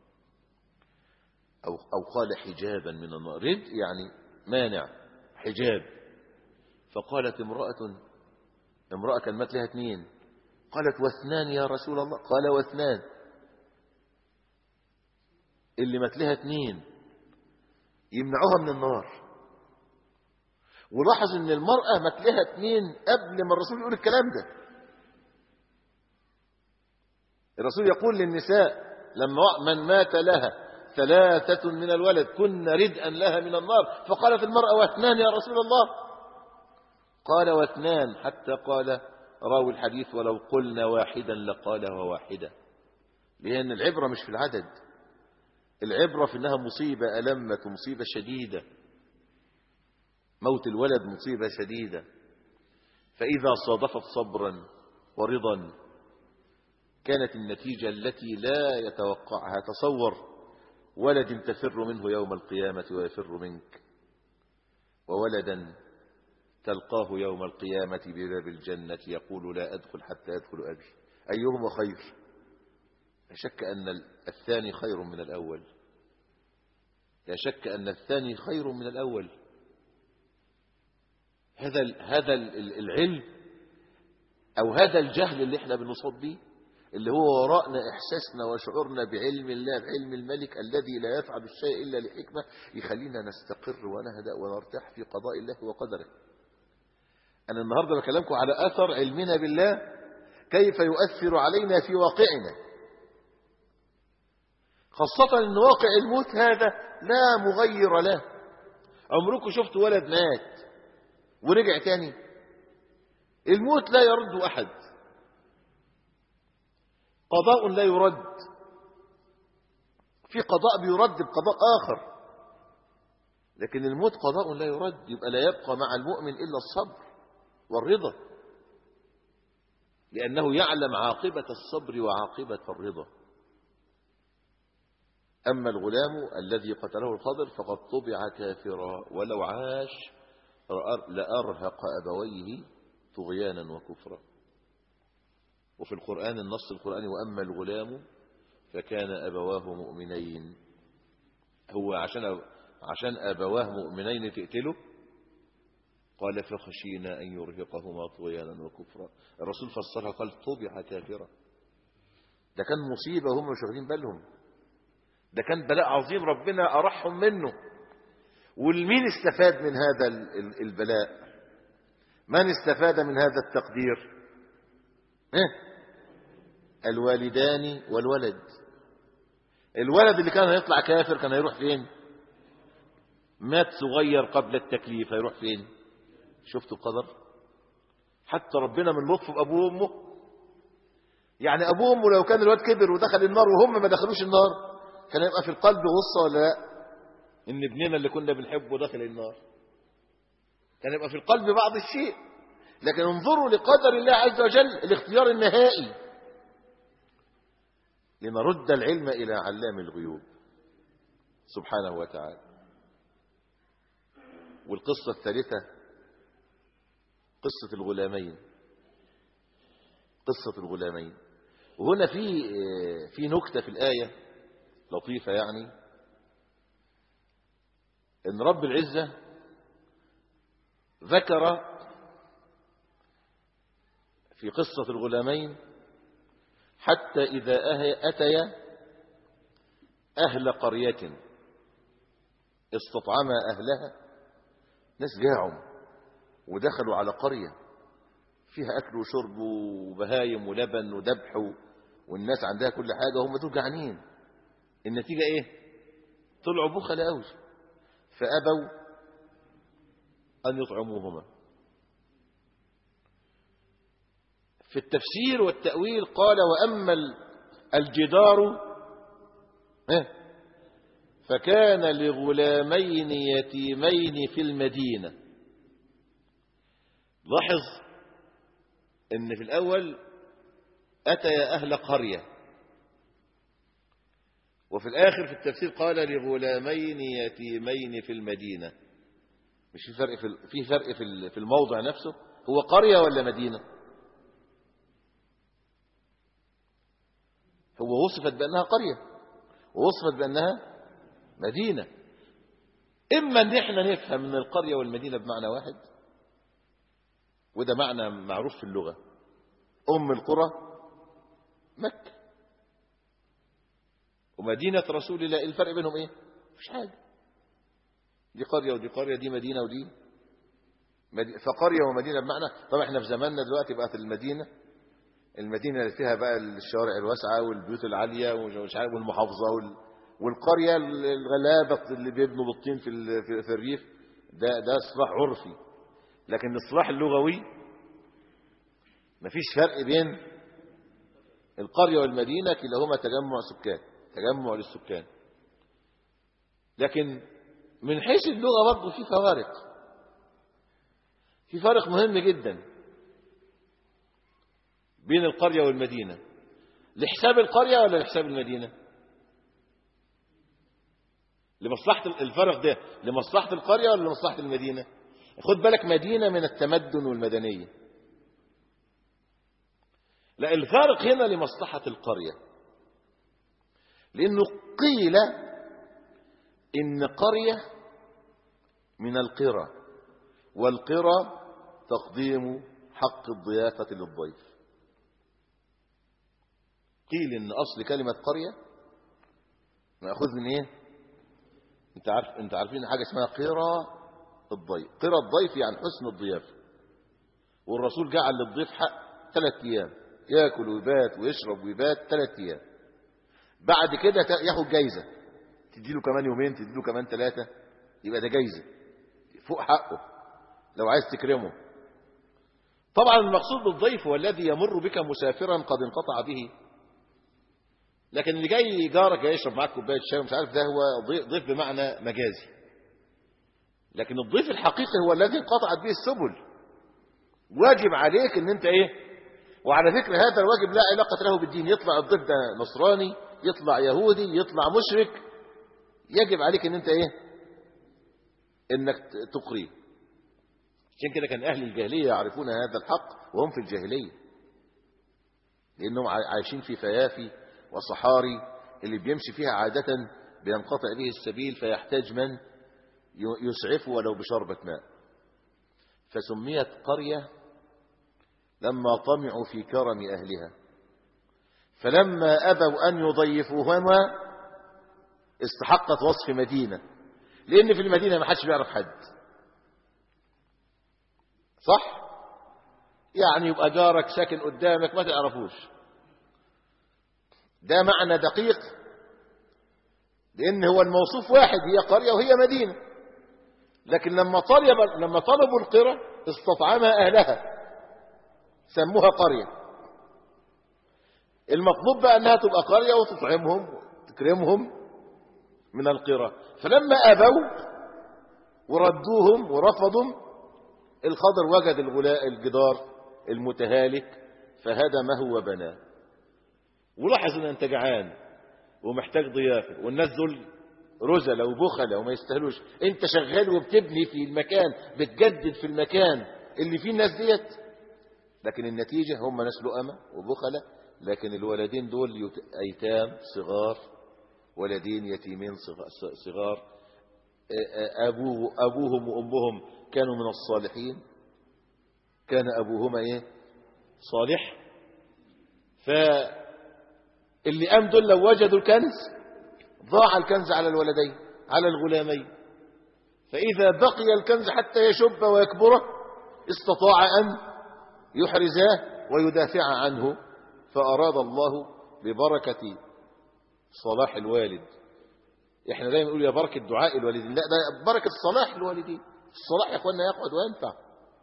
أو قال حجابا من النار. رد يعني مانع، حجاب. فقالت امرأة كان مات لها 2، قالت: و2 يا رسول الله؟ قال: و2. اللي مات لها 2 يمنعوها من النار. ولاحظ ان المرأة مات لها 2 قبل ما الرسول يقول الكلام ده. الرسول يقول للنساء لما من مات لها 3 من الولد كن ردءا لها من النار، فقالت المرأة: و2 يا رسول الله؟ قال: و2، حتى قال راوي الحديث: ولو قلنا واحدا لقالها واحدة. لأن العبرة مش في العدد، العبرة في أنها مصيبة ألمت، مصيبة شديدة. موت الولد مصيبة شديدة، فإذا صادفت صبرا ورضا كانت النتيجة التي لا يتوقعها. تصور ولد تفر منه يوم القيامة ويفر منك، وولدا تلقاه يوم القيامة بباب الجنة يقول لا أدخل حتى يدخل أبي. أيهما خير؟ لا شك أن الثاني خير من الأول، لا شك أن الثاني خير من الأول. هذا العلم أو هذا الجهل اللي احنا بنصاب به، اللي هو وراءنا إحساسنا وشعورنا بعلم الله، بعلم الملك الذي لا يفعل الشيء إلا لحكمة، يخلينا نستقر ونهدأ ونرتاح في قضاء الله وقدره. أنا النهاردة بكلمكم على أثر علمنا بالله كيف يؤثر علينا في واقعنا، خاصة أن واقع الموت هذا لا مغير له. عمركم شفت ولد مات ورجع تاني؟ الموت لا يرد أحد، قضاء لا يرد، في قضاء بيرد بقضاء آخر، لكن الموت قضاء لا يرد. يبقى لا يبقى مع المؤمن إلا الصبر والرضا، لأنه يعلم عاقبة الصبر وعاقبة الرضا. أما الغلام الذي قتله الخضر فقد طبع كافرا ولو عاش لأرهق أبويه طغيانا وكفرا. وفي القرآن النص القرآني وأما الغلام فكان أبواه مؤمنين. هو عشان أبواه مؤمنين تقتله؟ قال فخشينا أن يرهقهما طغيانا وكفرا. الرسول فسرها قال طبع كافرا. ده كان مصيبة هم مش واخدين بالهم، ده كان بلاء عظيم ربنا أرحهم منه. والمين استفاد من هذا البلاء؟ من استفاد من هذا التقدير؟ الوالدان والولد. الولد اللي كان هيطلع كافر كان هيروح فين؟ مات صغير قبل التكليف، هيروح فين؟ شفتوا القدر؟ حتى ربنا من لطفه بأبوه وأمه، يعني أبوه وأمه لو كان الواد كبر ودخل النار وهم ما دخلوش النار كان يبقى في القلب غصة ولا لا؟ إن ابننا اللي كنا بنحبه دخل النار، كان يبقى في القلب بعض الشيء. لكن انظروا لقدر الله عز وجل، الاختيار النهائي لنرد العلم إلى علام الغيوب سبحانه وتعالى. والقصة الثالثة قصة الغلامين. قصة الغلامين، وهنا في نكتة في الآية لطيفة، يعني إن رب العزة ذكر في قصة الغلامين حتى إذا أتيا أهل قرية استطعما أهلها، ناس جاعوا ودخلوا على قرية فيها أكل وشرب وبهايم ولبن وذبح والناس عندها كل حاجة وهم دول جعانين. النتيجة إيه؟ طلعوا بخل قوي فأبوا أن يطعموهما. في التفسير والتأويل قال وأما الجدار فكان لغلامين يتيمين في المدينة. لاحظ ان في الأول أتى أهل قرية، وفي الآخر في التفسير قال لغلامين يتيمين في المدينة. مش في فرق في الموضع نفسه؟ هو قرية ولا مدينة؟ هو وصفت بأنها قرية ووصفت بأنها مدينة. إما أن احنا نفهم من القرية والمدينة بمعنى واحد، وده معنى معروف في اللغة. أم القرى مكة، ومدينة رسول الله الفرق بينهم إيه؟ مفيش حاجة، دي قرية ودي قرية، دي مدينة ودي فقرية ومدينة بمعنى. طبعا احنا في زماننا دلوقتي بقت المدينة اللي فيها بقى الشوارع الواسعة والبيوت العالية ومش عارف والمحافظة والقرية الغلابة اللي بيبنوا بالطين في الريف. ده اصطلاح عرفي، لكن الاصطلاح اللغوي مفيش فرق بين القرية والمدينة، كلاهما تجمع للسكان. لكن من حيث اللغة برضه في فارق مهم جدا بين القرية والمدينة. لحساب القرية ولا لحساب المدينة؟ لمصلحة الفرق ده لمصلحة القرية ولا لمصلحة المدينة؟ خد بالك، مدينة من التمدن والمدنية. لا، الفارق هنا لمصلحة القرية، لأنه قيل إن قرية من القرى، والقرى تقديم حق الضيافة للضيف. قيل إن أصل كلمة قرية مأخوذ من إيه؟ أنت عارفين حاجة اسمها قرى الضيف. قرى الضيف يعني حسن الضيافة. والرسول جعل للضيف حق 3 أيام يأكل ويبات ويشرب ويبات 3 أيام. بعد كده ياخد جايزة، تديله كمان يومين، تديله كمان 3، يبقى ده جايزة فوق حقه لو عايز تكرمه. طبعا المقصود بالضيف هو الذي يمر بك مسافرا قد انقطع به، لكن اللي جاي جارك جاي يشرب معاك كوبايه شاي ومش عارف، ده هو ضيف بمعنى مجازي. لكن الضيف الحقيقي هو الذي انقطعت به السبل. واجب عليك ان انت ايه، وعلى فكره هذا الواجب لا علاقه له بالدين. يطلع الضيف ده نصراني، يطلع يهودي، يطلع مشرك، يجب عليك ان انت ايه، انك تقريه. عشان كده كان اهل الجاهليه يعرفون هذا الحق وهم في الجاهليه، لانهم عايشين في فيافي وصحاري اللي بيمشي فيها عادة بينقطع به السبيل، فيحتاج من يسعفه ولو بشربة ماء. فسميت قرية لما طمعوا في كرم أهلها، فلما أبوا أن يضيفوهما استحقت وصف مدينة، لأن في المدينة ما حدش بيعرف حد، صح؟ يعني يبقى جارك ساكن قدامك ما تعرفوش، ده معنى دقيق، لأن هو الموصوف واحد، هي قرية وهي مدينة. لكن لما طلبوا القرى استطعمها أهلها سموها قرية. المطلوب بقى أنها تبقى قرية وتطعمهم وتكرمهم من القرى. فلما أبوا وردوهم ورفضوا، الخضر وجد الجدار المتهالك فهدمه وبناه. ولاحظ ان انت جعان ومحتاج ضيافه، والناس دول رزله وبخله وما يستاهلوش، انت شغال وبتبني في المكان، بتجدد في المكان اللي فيه الناس ديت، لكن النتيجه هم ناس لؤمه وبخله. لكن الولدين دول ايتام صغار، ولدين يتيمين صغار، ابوهم وامهم كانوا من الصالحين، كان ابوهما ايه، صالح. اللي قام دول لو وجدوا الكنز ضاع الكنز على الولدين، على الغلامين. فإذا بقي الكنز حتى يشب ويكبره استطاع أن يحرزاه ويدافع عنه. فأراد الله ببركة صلاح الوالد، احنا دايما نقول يا بركة دعاء الوالدين، لا، ده بركة صلاح الوالدين. الصلاح يا اخوانا يقعد وينفع.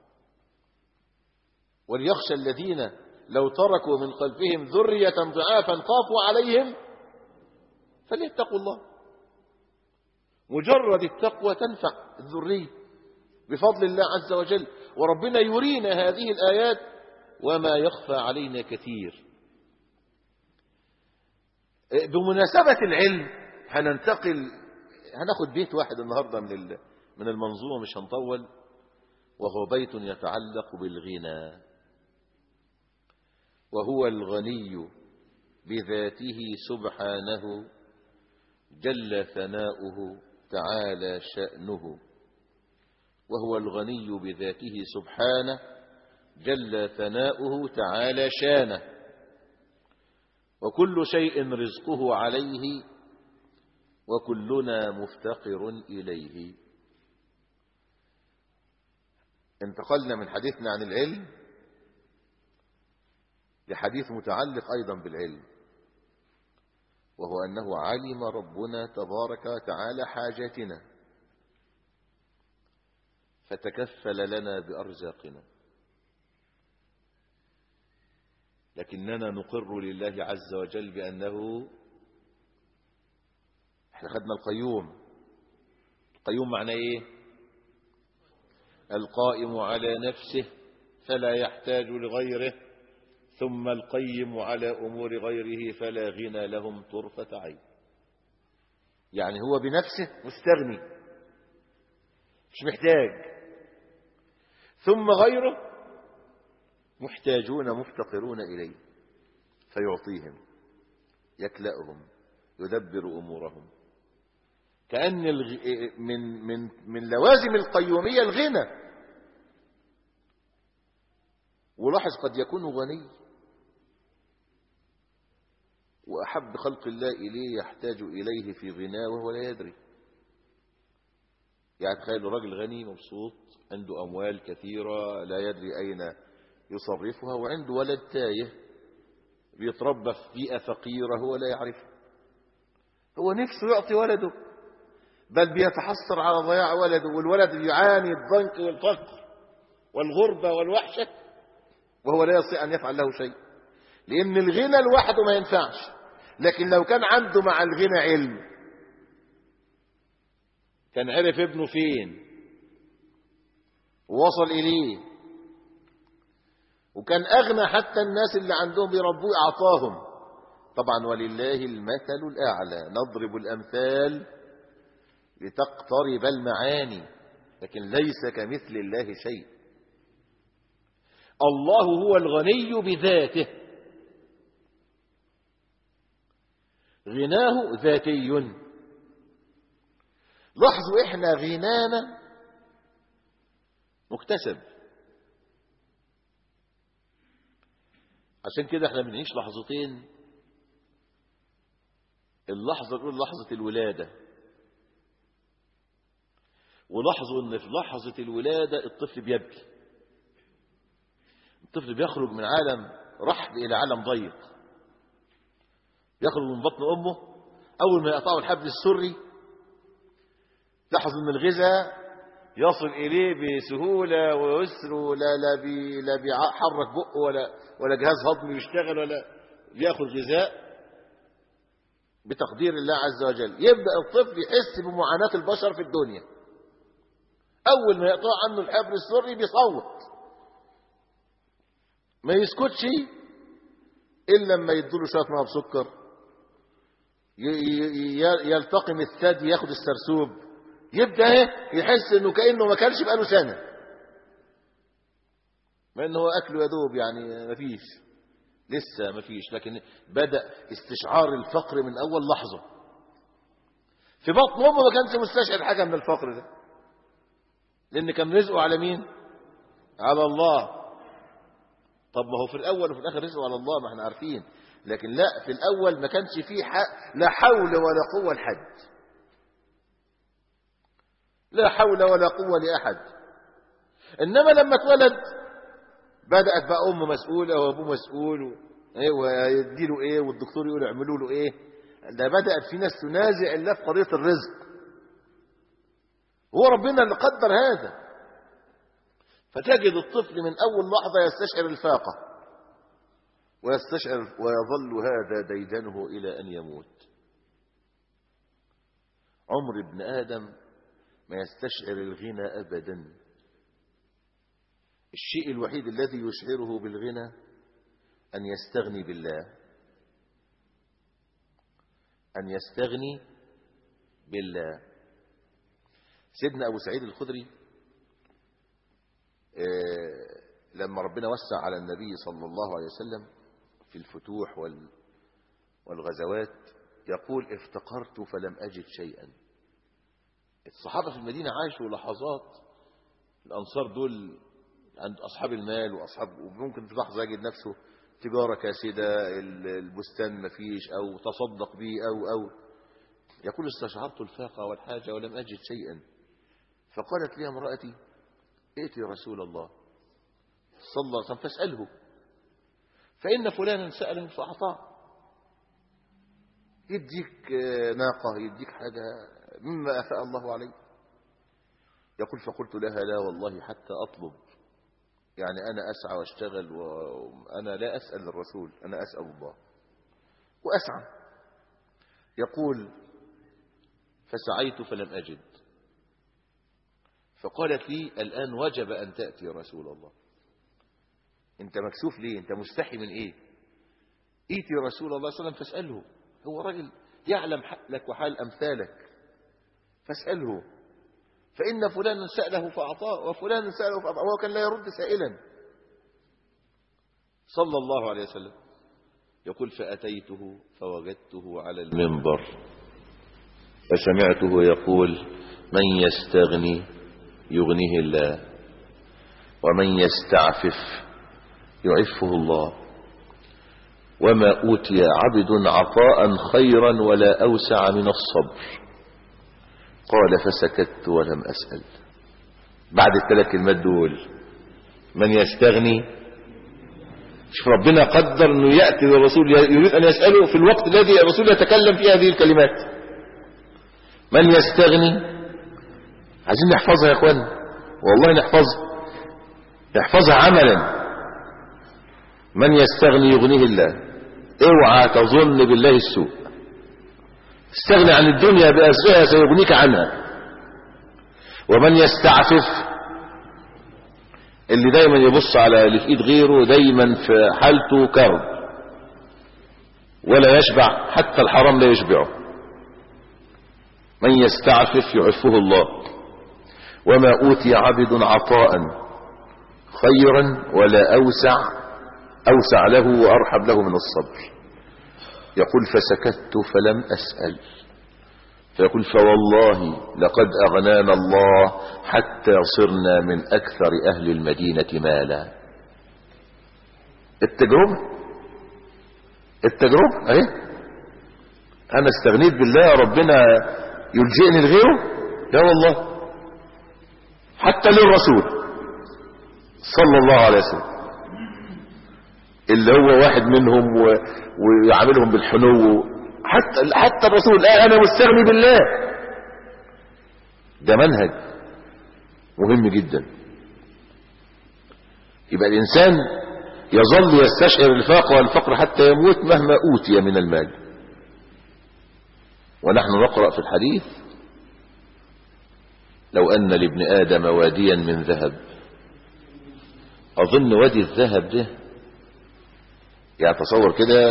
وليخشى الذين لو تركوا من خلفهم ذرية ضعافا خافوا عليهم فليتقوا الله. مجرد التقوى تنفع الذرية بفضل الله عز وجل. وربنا يرينا هذه الآيات وما يخفى علينا كثير. بمناسبة العلم هناخد بيت واحد النهاردة من المنظومة، مش هنطول، وهو بيت يتعلق بالغنى. وهو الغني بذاته سبحانه جل ثناؤه تعالى شأنه. وهو الغني بذاته سبحانه جل ثناؤه تعالى شانه. وكل شيء رزقه عليه وكلنا مفتقر إليه. انتقلنا من حديثنا عن العلم لحديث متعلق أيضا بالعلم، وهو أنه علم ربنا تبارك وتعالى حاجاتنا فتكفل لنا بأرزاقنا. لكننا نقر لله عز وجل بأنه، احنا خدنا القيوم. القيوم معناه ايه؟ القائم على نفسه فلا يحتاج لغيره، ثم القيم على أمور غيره فلا غنى لهم طرفة عين. يعني هو بنفسه مستغني مش محتاج، ثم غيره محتاجون مفتقرون إليه فيعطيهم، يكلأهم، يدبر أمورهم. كأن من لوازم القيومية الغنى. ولاحظ قد يكون غني وأحب خلق الله إليه يحتاج إليه في غناه وهو لا يدري. يعني تخيل راجل غني مبسوط عنده أموال كثيرة لا يدري أين يصرفها، وعنده ولد تايه بيتربى في بيئة فقيرة هو لا يعرفها، هو نفسه يعطي ولده، بل بيتحسر على ضياع ولده، والولد يعاني الضنك والفقر والغربة والوحشة وهو لا يستطيع أن يفعل له شيء، لأن الغنى لوحده ما ينفعش. لكن لو كان عنده مع الغنى علم، كان عرف ابنه فين ووصل إليه، وكان أغنى حتى الناس اللي عندهم يربوه أعطاهم. طبعا ولله المثل الأعلى، نضرب الأمثال لتقترب المعاني، لكن ليس كمثل الله شيء. الله هو الغني بذاته، غناه ذاتي. لاحظوا احنا غنانا مكتسب، عشان كده احنا بنعيش لحظتين. اللحظة الأولى لحظة الولادة، ولاحظوا ان في لحظة الولادة الطفل بيبكي، الطفل بيخرج من عالم رحب إلى عالم ضيق، يخرج من بطن أمه. أول ما يقطعوا الحبل السري تلاحظ ان الغذاء يصل إليه بسهولة ويسر، لا بيحرك بقه ولا جهاز هضمي يشتغل ولا بياخذ غذاء بتقدير الله عز وجل. يبدأ الطفل يحس بمعاناة البشر في الدنيا. أول ما يقطع عنه الحبل السري بيصوت، ما يسكتش إلا لما يدوله شوية ماء بسكر، يلتقم الثدي ياخد السرسوب، يبدأ يحس إنه كأنه ما كانش بقاله سنة، ما إنه هو أكله يا دوب يعني مفيش، لسه مفيش، لكن بدأ استشعار الفقر من أول لحظة. في بطن أمه ما كانش مستشعر حاجة من الفقر ده، لأن كان رزقه على مين؟ على الله. طب ما هو في الأول وفي الآخر رزقه على الله، ما احنا عارفين، لكن لا، في الأول ما كانش فيه لا حول ولا قوة لحد، لا حول ولا قوة لأحد. إنما لما اتولد بدأت بقى أمه مسؤولة وأبوه مسؤول، ويديله إيه والدكتور يقول اعملوا له إيه. ده بدأت في ناس تنازع الله في قضية الرزق، هو ربنا اللي قدر هذا. فتجد الطفل من أول لحظة يستشعر الفاقة ويستشعر، ويظل هذا ديدنه إلى أن يموت. عمر ابن آدم ما يستشعر الغنى أبدا. الشيء الوحيد الذي يشعره بالغنى أن يستغني بالله، أن يستغني بالله. سيدنا أبو سعيد الخدري لما ربنا وسع على النبي صلى الله عليه وسلم في الفتوح والغزوات يقول افتقرت فلم أجد شيئا. الصحابة في المدينة عاشوا لحظات، الأنصار دول عند أصحاب المال وممكن في لحظة يجد نفسه تجارة كاسدة، البستان مفيش، أو تصدق به أو يقول استشعرت الفاقة والحاجة ولم أجد شيئا. فقالت لي امرأتي ائتي رسول الله صلى الله عليه وسلم فاسأله، فإن فلانا سأله فأعطاه. يديك ناقة، يديك حاجة مما أفاء الله عليه. يقول فقلت لها لا والله حتى أطلب، يعني أنا أسعى واشتغل وأنا لا أسأل الرسول، أنا أسأل الله وأسعى. يقول فسعيت فلم أجد، فقالت لي الآن وجب أن تأتي رسول الله. أنت مكسوف ليه؟ أنت مستحي من إيه؟ ائتي رسول الله صلى الله عليه وسلم فاسأله، هو رجل يعلم حالك وحال أمثالك، فاسأله، فإن فلانا سأله فأعطاه وفلانا سأله فأعطاه، وهو كان لا يرد سائلا صلى الله عليه وسلم. يقول فأتيته فوجدته على المنبر فسمعته يقول من يستغني يغنيه الله، ومن يستعفف يعفه الله. وما أوتي عبد عطاء خيرا ولا أوسع من الصبر. قال فسكت ولم أسأل. بعد الثلاث كلمات دول من يستغني. شوف ربنا قدر انه يأتي للرسول يريد ان يسأله في الوقت الذي الرسول يتكلم فيه هذه الكلمات. من يستغني. عايزين نحفظها يا اخوان، والله نحفظها عملا. من يستغني يغنيه الله. اوعى تظن بالله السوء. استغني عن الدنيا بأسرها سيغنيك عنها. ومن يستعفف، اللي دايما يبص على اللي في ايد غيره، دايما في حالته كرب ولا يشبع، حتى الحرام لا يشبعه. من يستعفف يعفه الله. وما أوتي عبد عطاء خيرا ولا أوسع له وأرحب له من الصبر. يقول فسكت فلم أسأل. فيقول فوالله لقد أغنانا الله حتى صرنا من أكثر أهل المدينة مالا. التجربة اهي. أنا استغنيت بالله ربنا يلجئني لغيره؟ لا والله. حتى للرسول صلى الله عليه وسلم اللي هو واحد منهم ويعاملهم بالحنو، حتى الرسول قال انا مستغني بالله. ده منهج مهم جدا. يبقى الانسان يظل يستشعر الفاقة والفقر حتى يموت مهما اوتي من المال. ونحن نقرأ في الحديث لو ان لابن ادم واديا من ذهب. اظن وادي الذهب ده يعني تصور كده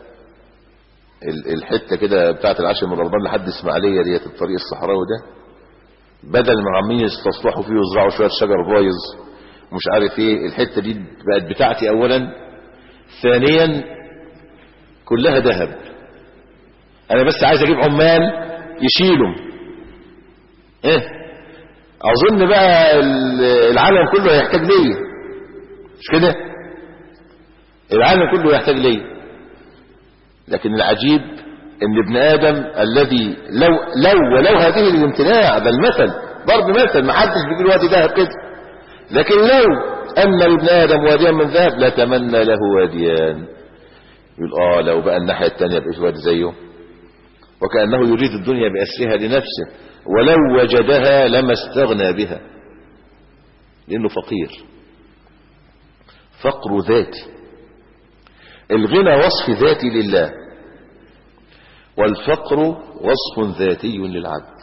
الحته كده بتاعت العاشر من رمضان لحد اسماعيليه ديت الطريق الصحراوي ده، بدل ما عمالين يستصلحوا فيه ويزرعوا شويه شجر بايظ ومش عارف ايه، الحته دي بقت بتاعتي اولا. ثانيا كلها ذهب. انا بس عايز اجيب عمال يشيلوا ايه. اظن بقى العالم كله هيحتاج ليا، مش كده؟ العالم كله يحتاج ليا. لكن العجيب ان ابن ادم الذي ولو هذه الامتناع، ده المثل ضرب مثل، ما حدش بيجي وادي ذهب كده، لكن لو ان لابن ادم واديا من ذهب لتمنى له واديان. يقول لو بقى الناحيه الثانيه بقيت وادي زيه. وكانه يريد الدنيا باسرها لنفسه، ولو وجدها لما استغنى بها، لانه فقير. فقر ذاتي. الغنى وصف ذاتي لله، والفقر وصف ذاتي للعبد.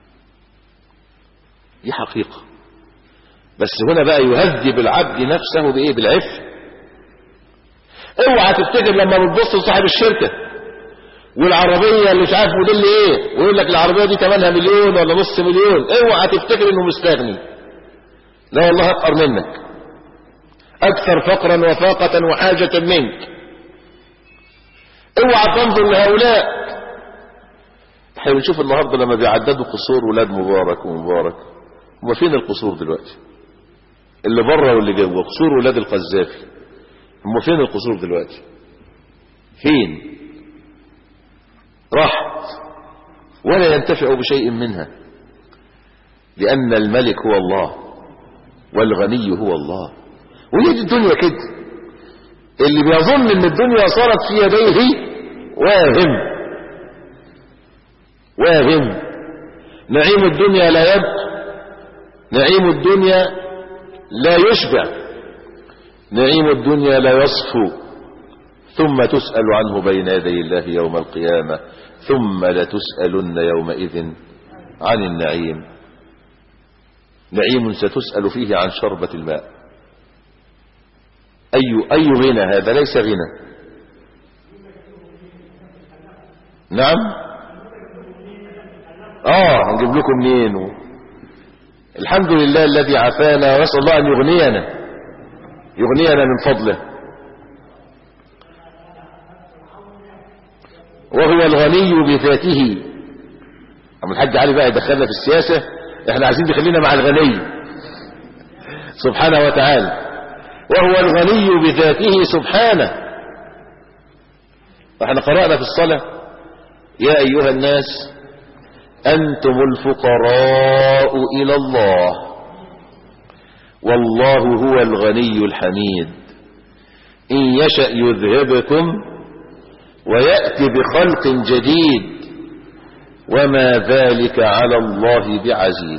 دي حقيقة. بس هنا بقى يهذب العبد نفسه بايه؟ بالعفة. اوعى تفتكر لما بتبص لصاحب الشركة والعربية اللي مش عارف موديل ايه ويقول لك العربية دي ثمنها مليون ولا نص مليون، اوعى تفتكر انه مستغني. لا والله افقر منك، اكثر فقرا وفاقة وحاجة منك. اوعى تنظر لهؤلاء. احنا بنشوف النهارده لما بيعددوا قصور ولاد مبارك ومبارك، هما فين القصور دلوقتي؟ اللي بره واللي جوه، قصور ولاد القذافي، هما فين القصور دلوقتي؟ فين؟ راحت ولا ينتفع بشيء منها، لأن الملك هو الله والغني هو الله. وهي دي الدنيا كده. اللي بيظن ان الدنيا صارت في يديه واهم. نعيم الدنيا لا يبقى، نعيم الدنيا لا يشبع، نعيم الدنيا لا يصفو، ثم تسأل عنه بين يدي الله يوم القيامة، ثم لتسألن يومئذ عن النعيم. نعيم ستسأل فيه عن شربة الماء. أي غنى هذا؟ ليس غنى. نعم. هنجيب لكم منين؟ الحمد لله الذي عافانا، ونسأل الله أن يغنينا من فضله. وهو الغني بذاته. أما الحاج علي بقى يدخلنا في السياسة، احنا عايزين نخلينا مع الغني سبحانه وتعالى. وهو الغني بذاته سبحانه. فاحنا قرأنا في الصلاة يا أيها الناس أنتم الفقراء إلى الله والله هو الغني الحميد إن يشأ يذهبكم ويأتي بخلق جديد وما ذلك على الله بعزيز.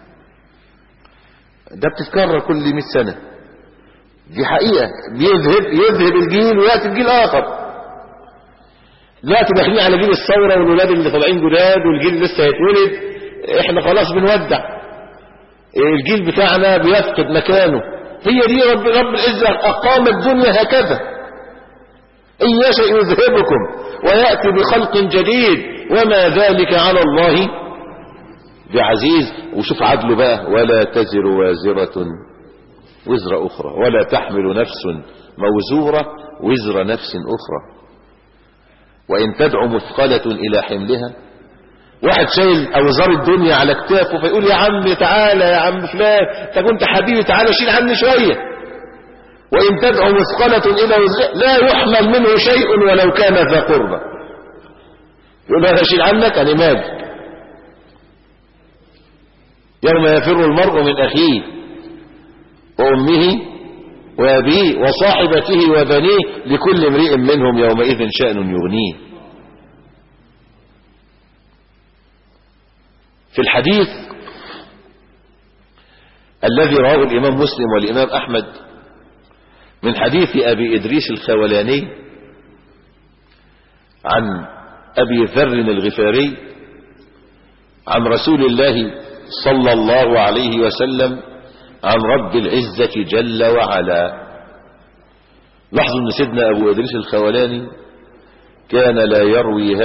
ده بتتكرر كل 100 سنة، دي حقيقة. يذهب الجيل ويأتي الجيل آخر. دلوقتي داخلين على جيل الثورة والولاد اللي طالعين جداد والجيل اللي لسه هيتولد، احنا خلاص بنودع. الجيل بتاعنا بيفقد مكانه. هي دي رب العزة أقام الدنيا هكذا. إن يشأ يذهبكم ويأتي بخلق جديد وما ذلك على الله بعزيز. وشوف عدله بقى، ولا تزر وازرة وزر أخرى ولا تحمل نفس موزورة وزر نفس أخرى وإن تدعو مثقلة إلى حملها. واحد شايل أوزار الدنيا على كتافه فيقول يا عم تعالى يا عم فلان انت كنت حبيبي تعالى شيل عني شوية. وإن تدعو مثقلة إلى وزر لا يحمل منه شيء ولو كان ذا قربى. يقول هذا شيل عنك أنا مالك. يوم يفر المرء من أخيه وأمه وأبيه وصاحبته وبنيه لكل امرئ منهم يومئذ شأن يغنيه. في الحديث الذي رواه الإمام مسلم والإمام أحمد من حديث أبي إدريس الخولاني عن أبي ذر الغفاري عن رسول الله صلى الله عليه وسلم عن رب العزة جل وعلا. لاحظوا أن سيدنا أبو إدريس الخولاني كان لا يروي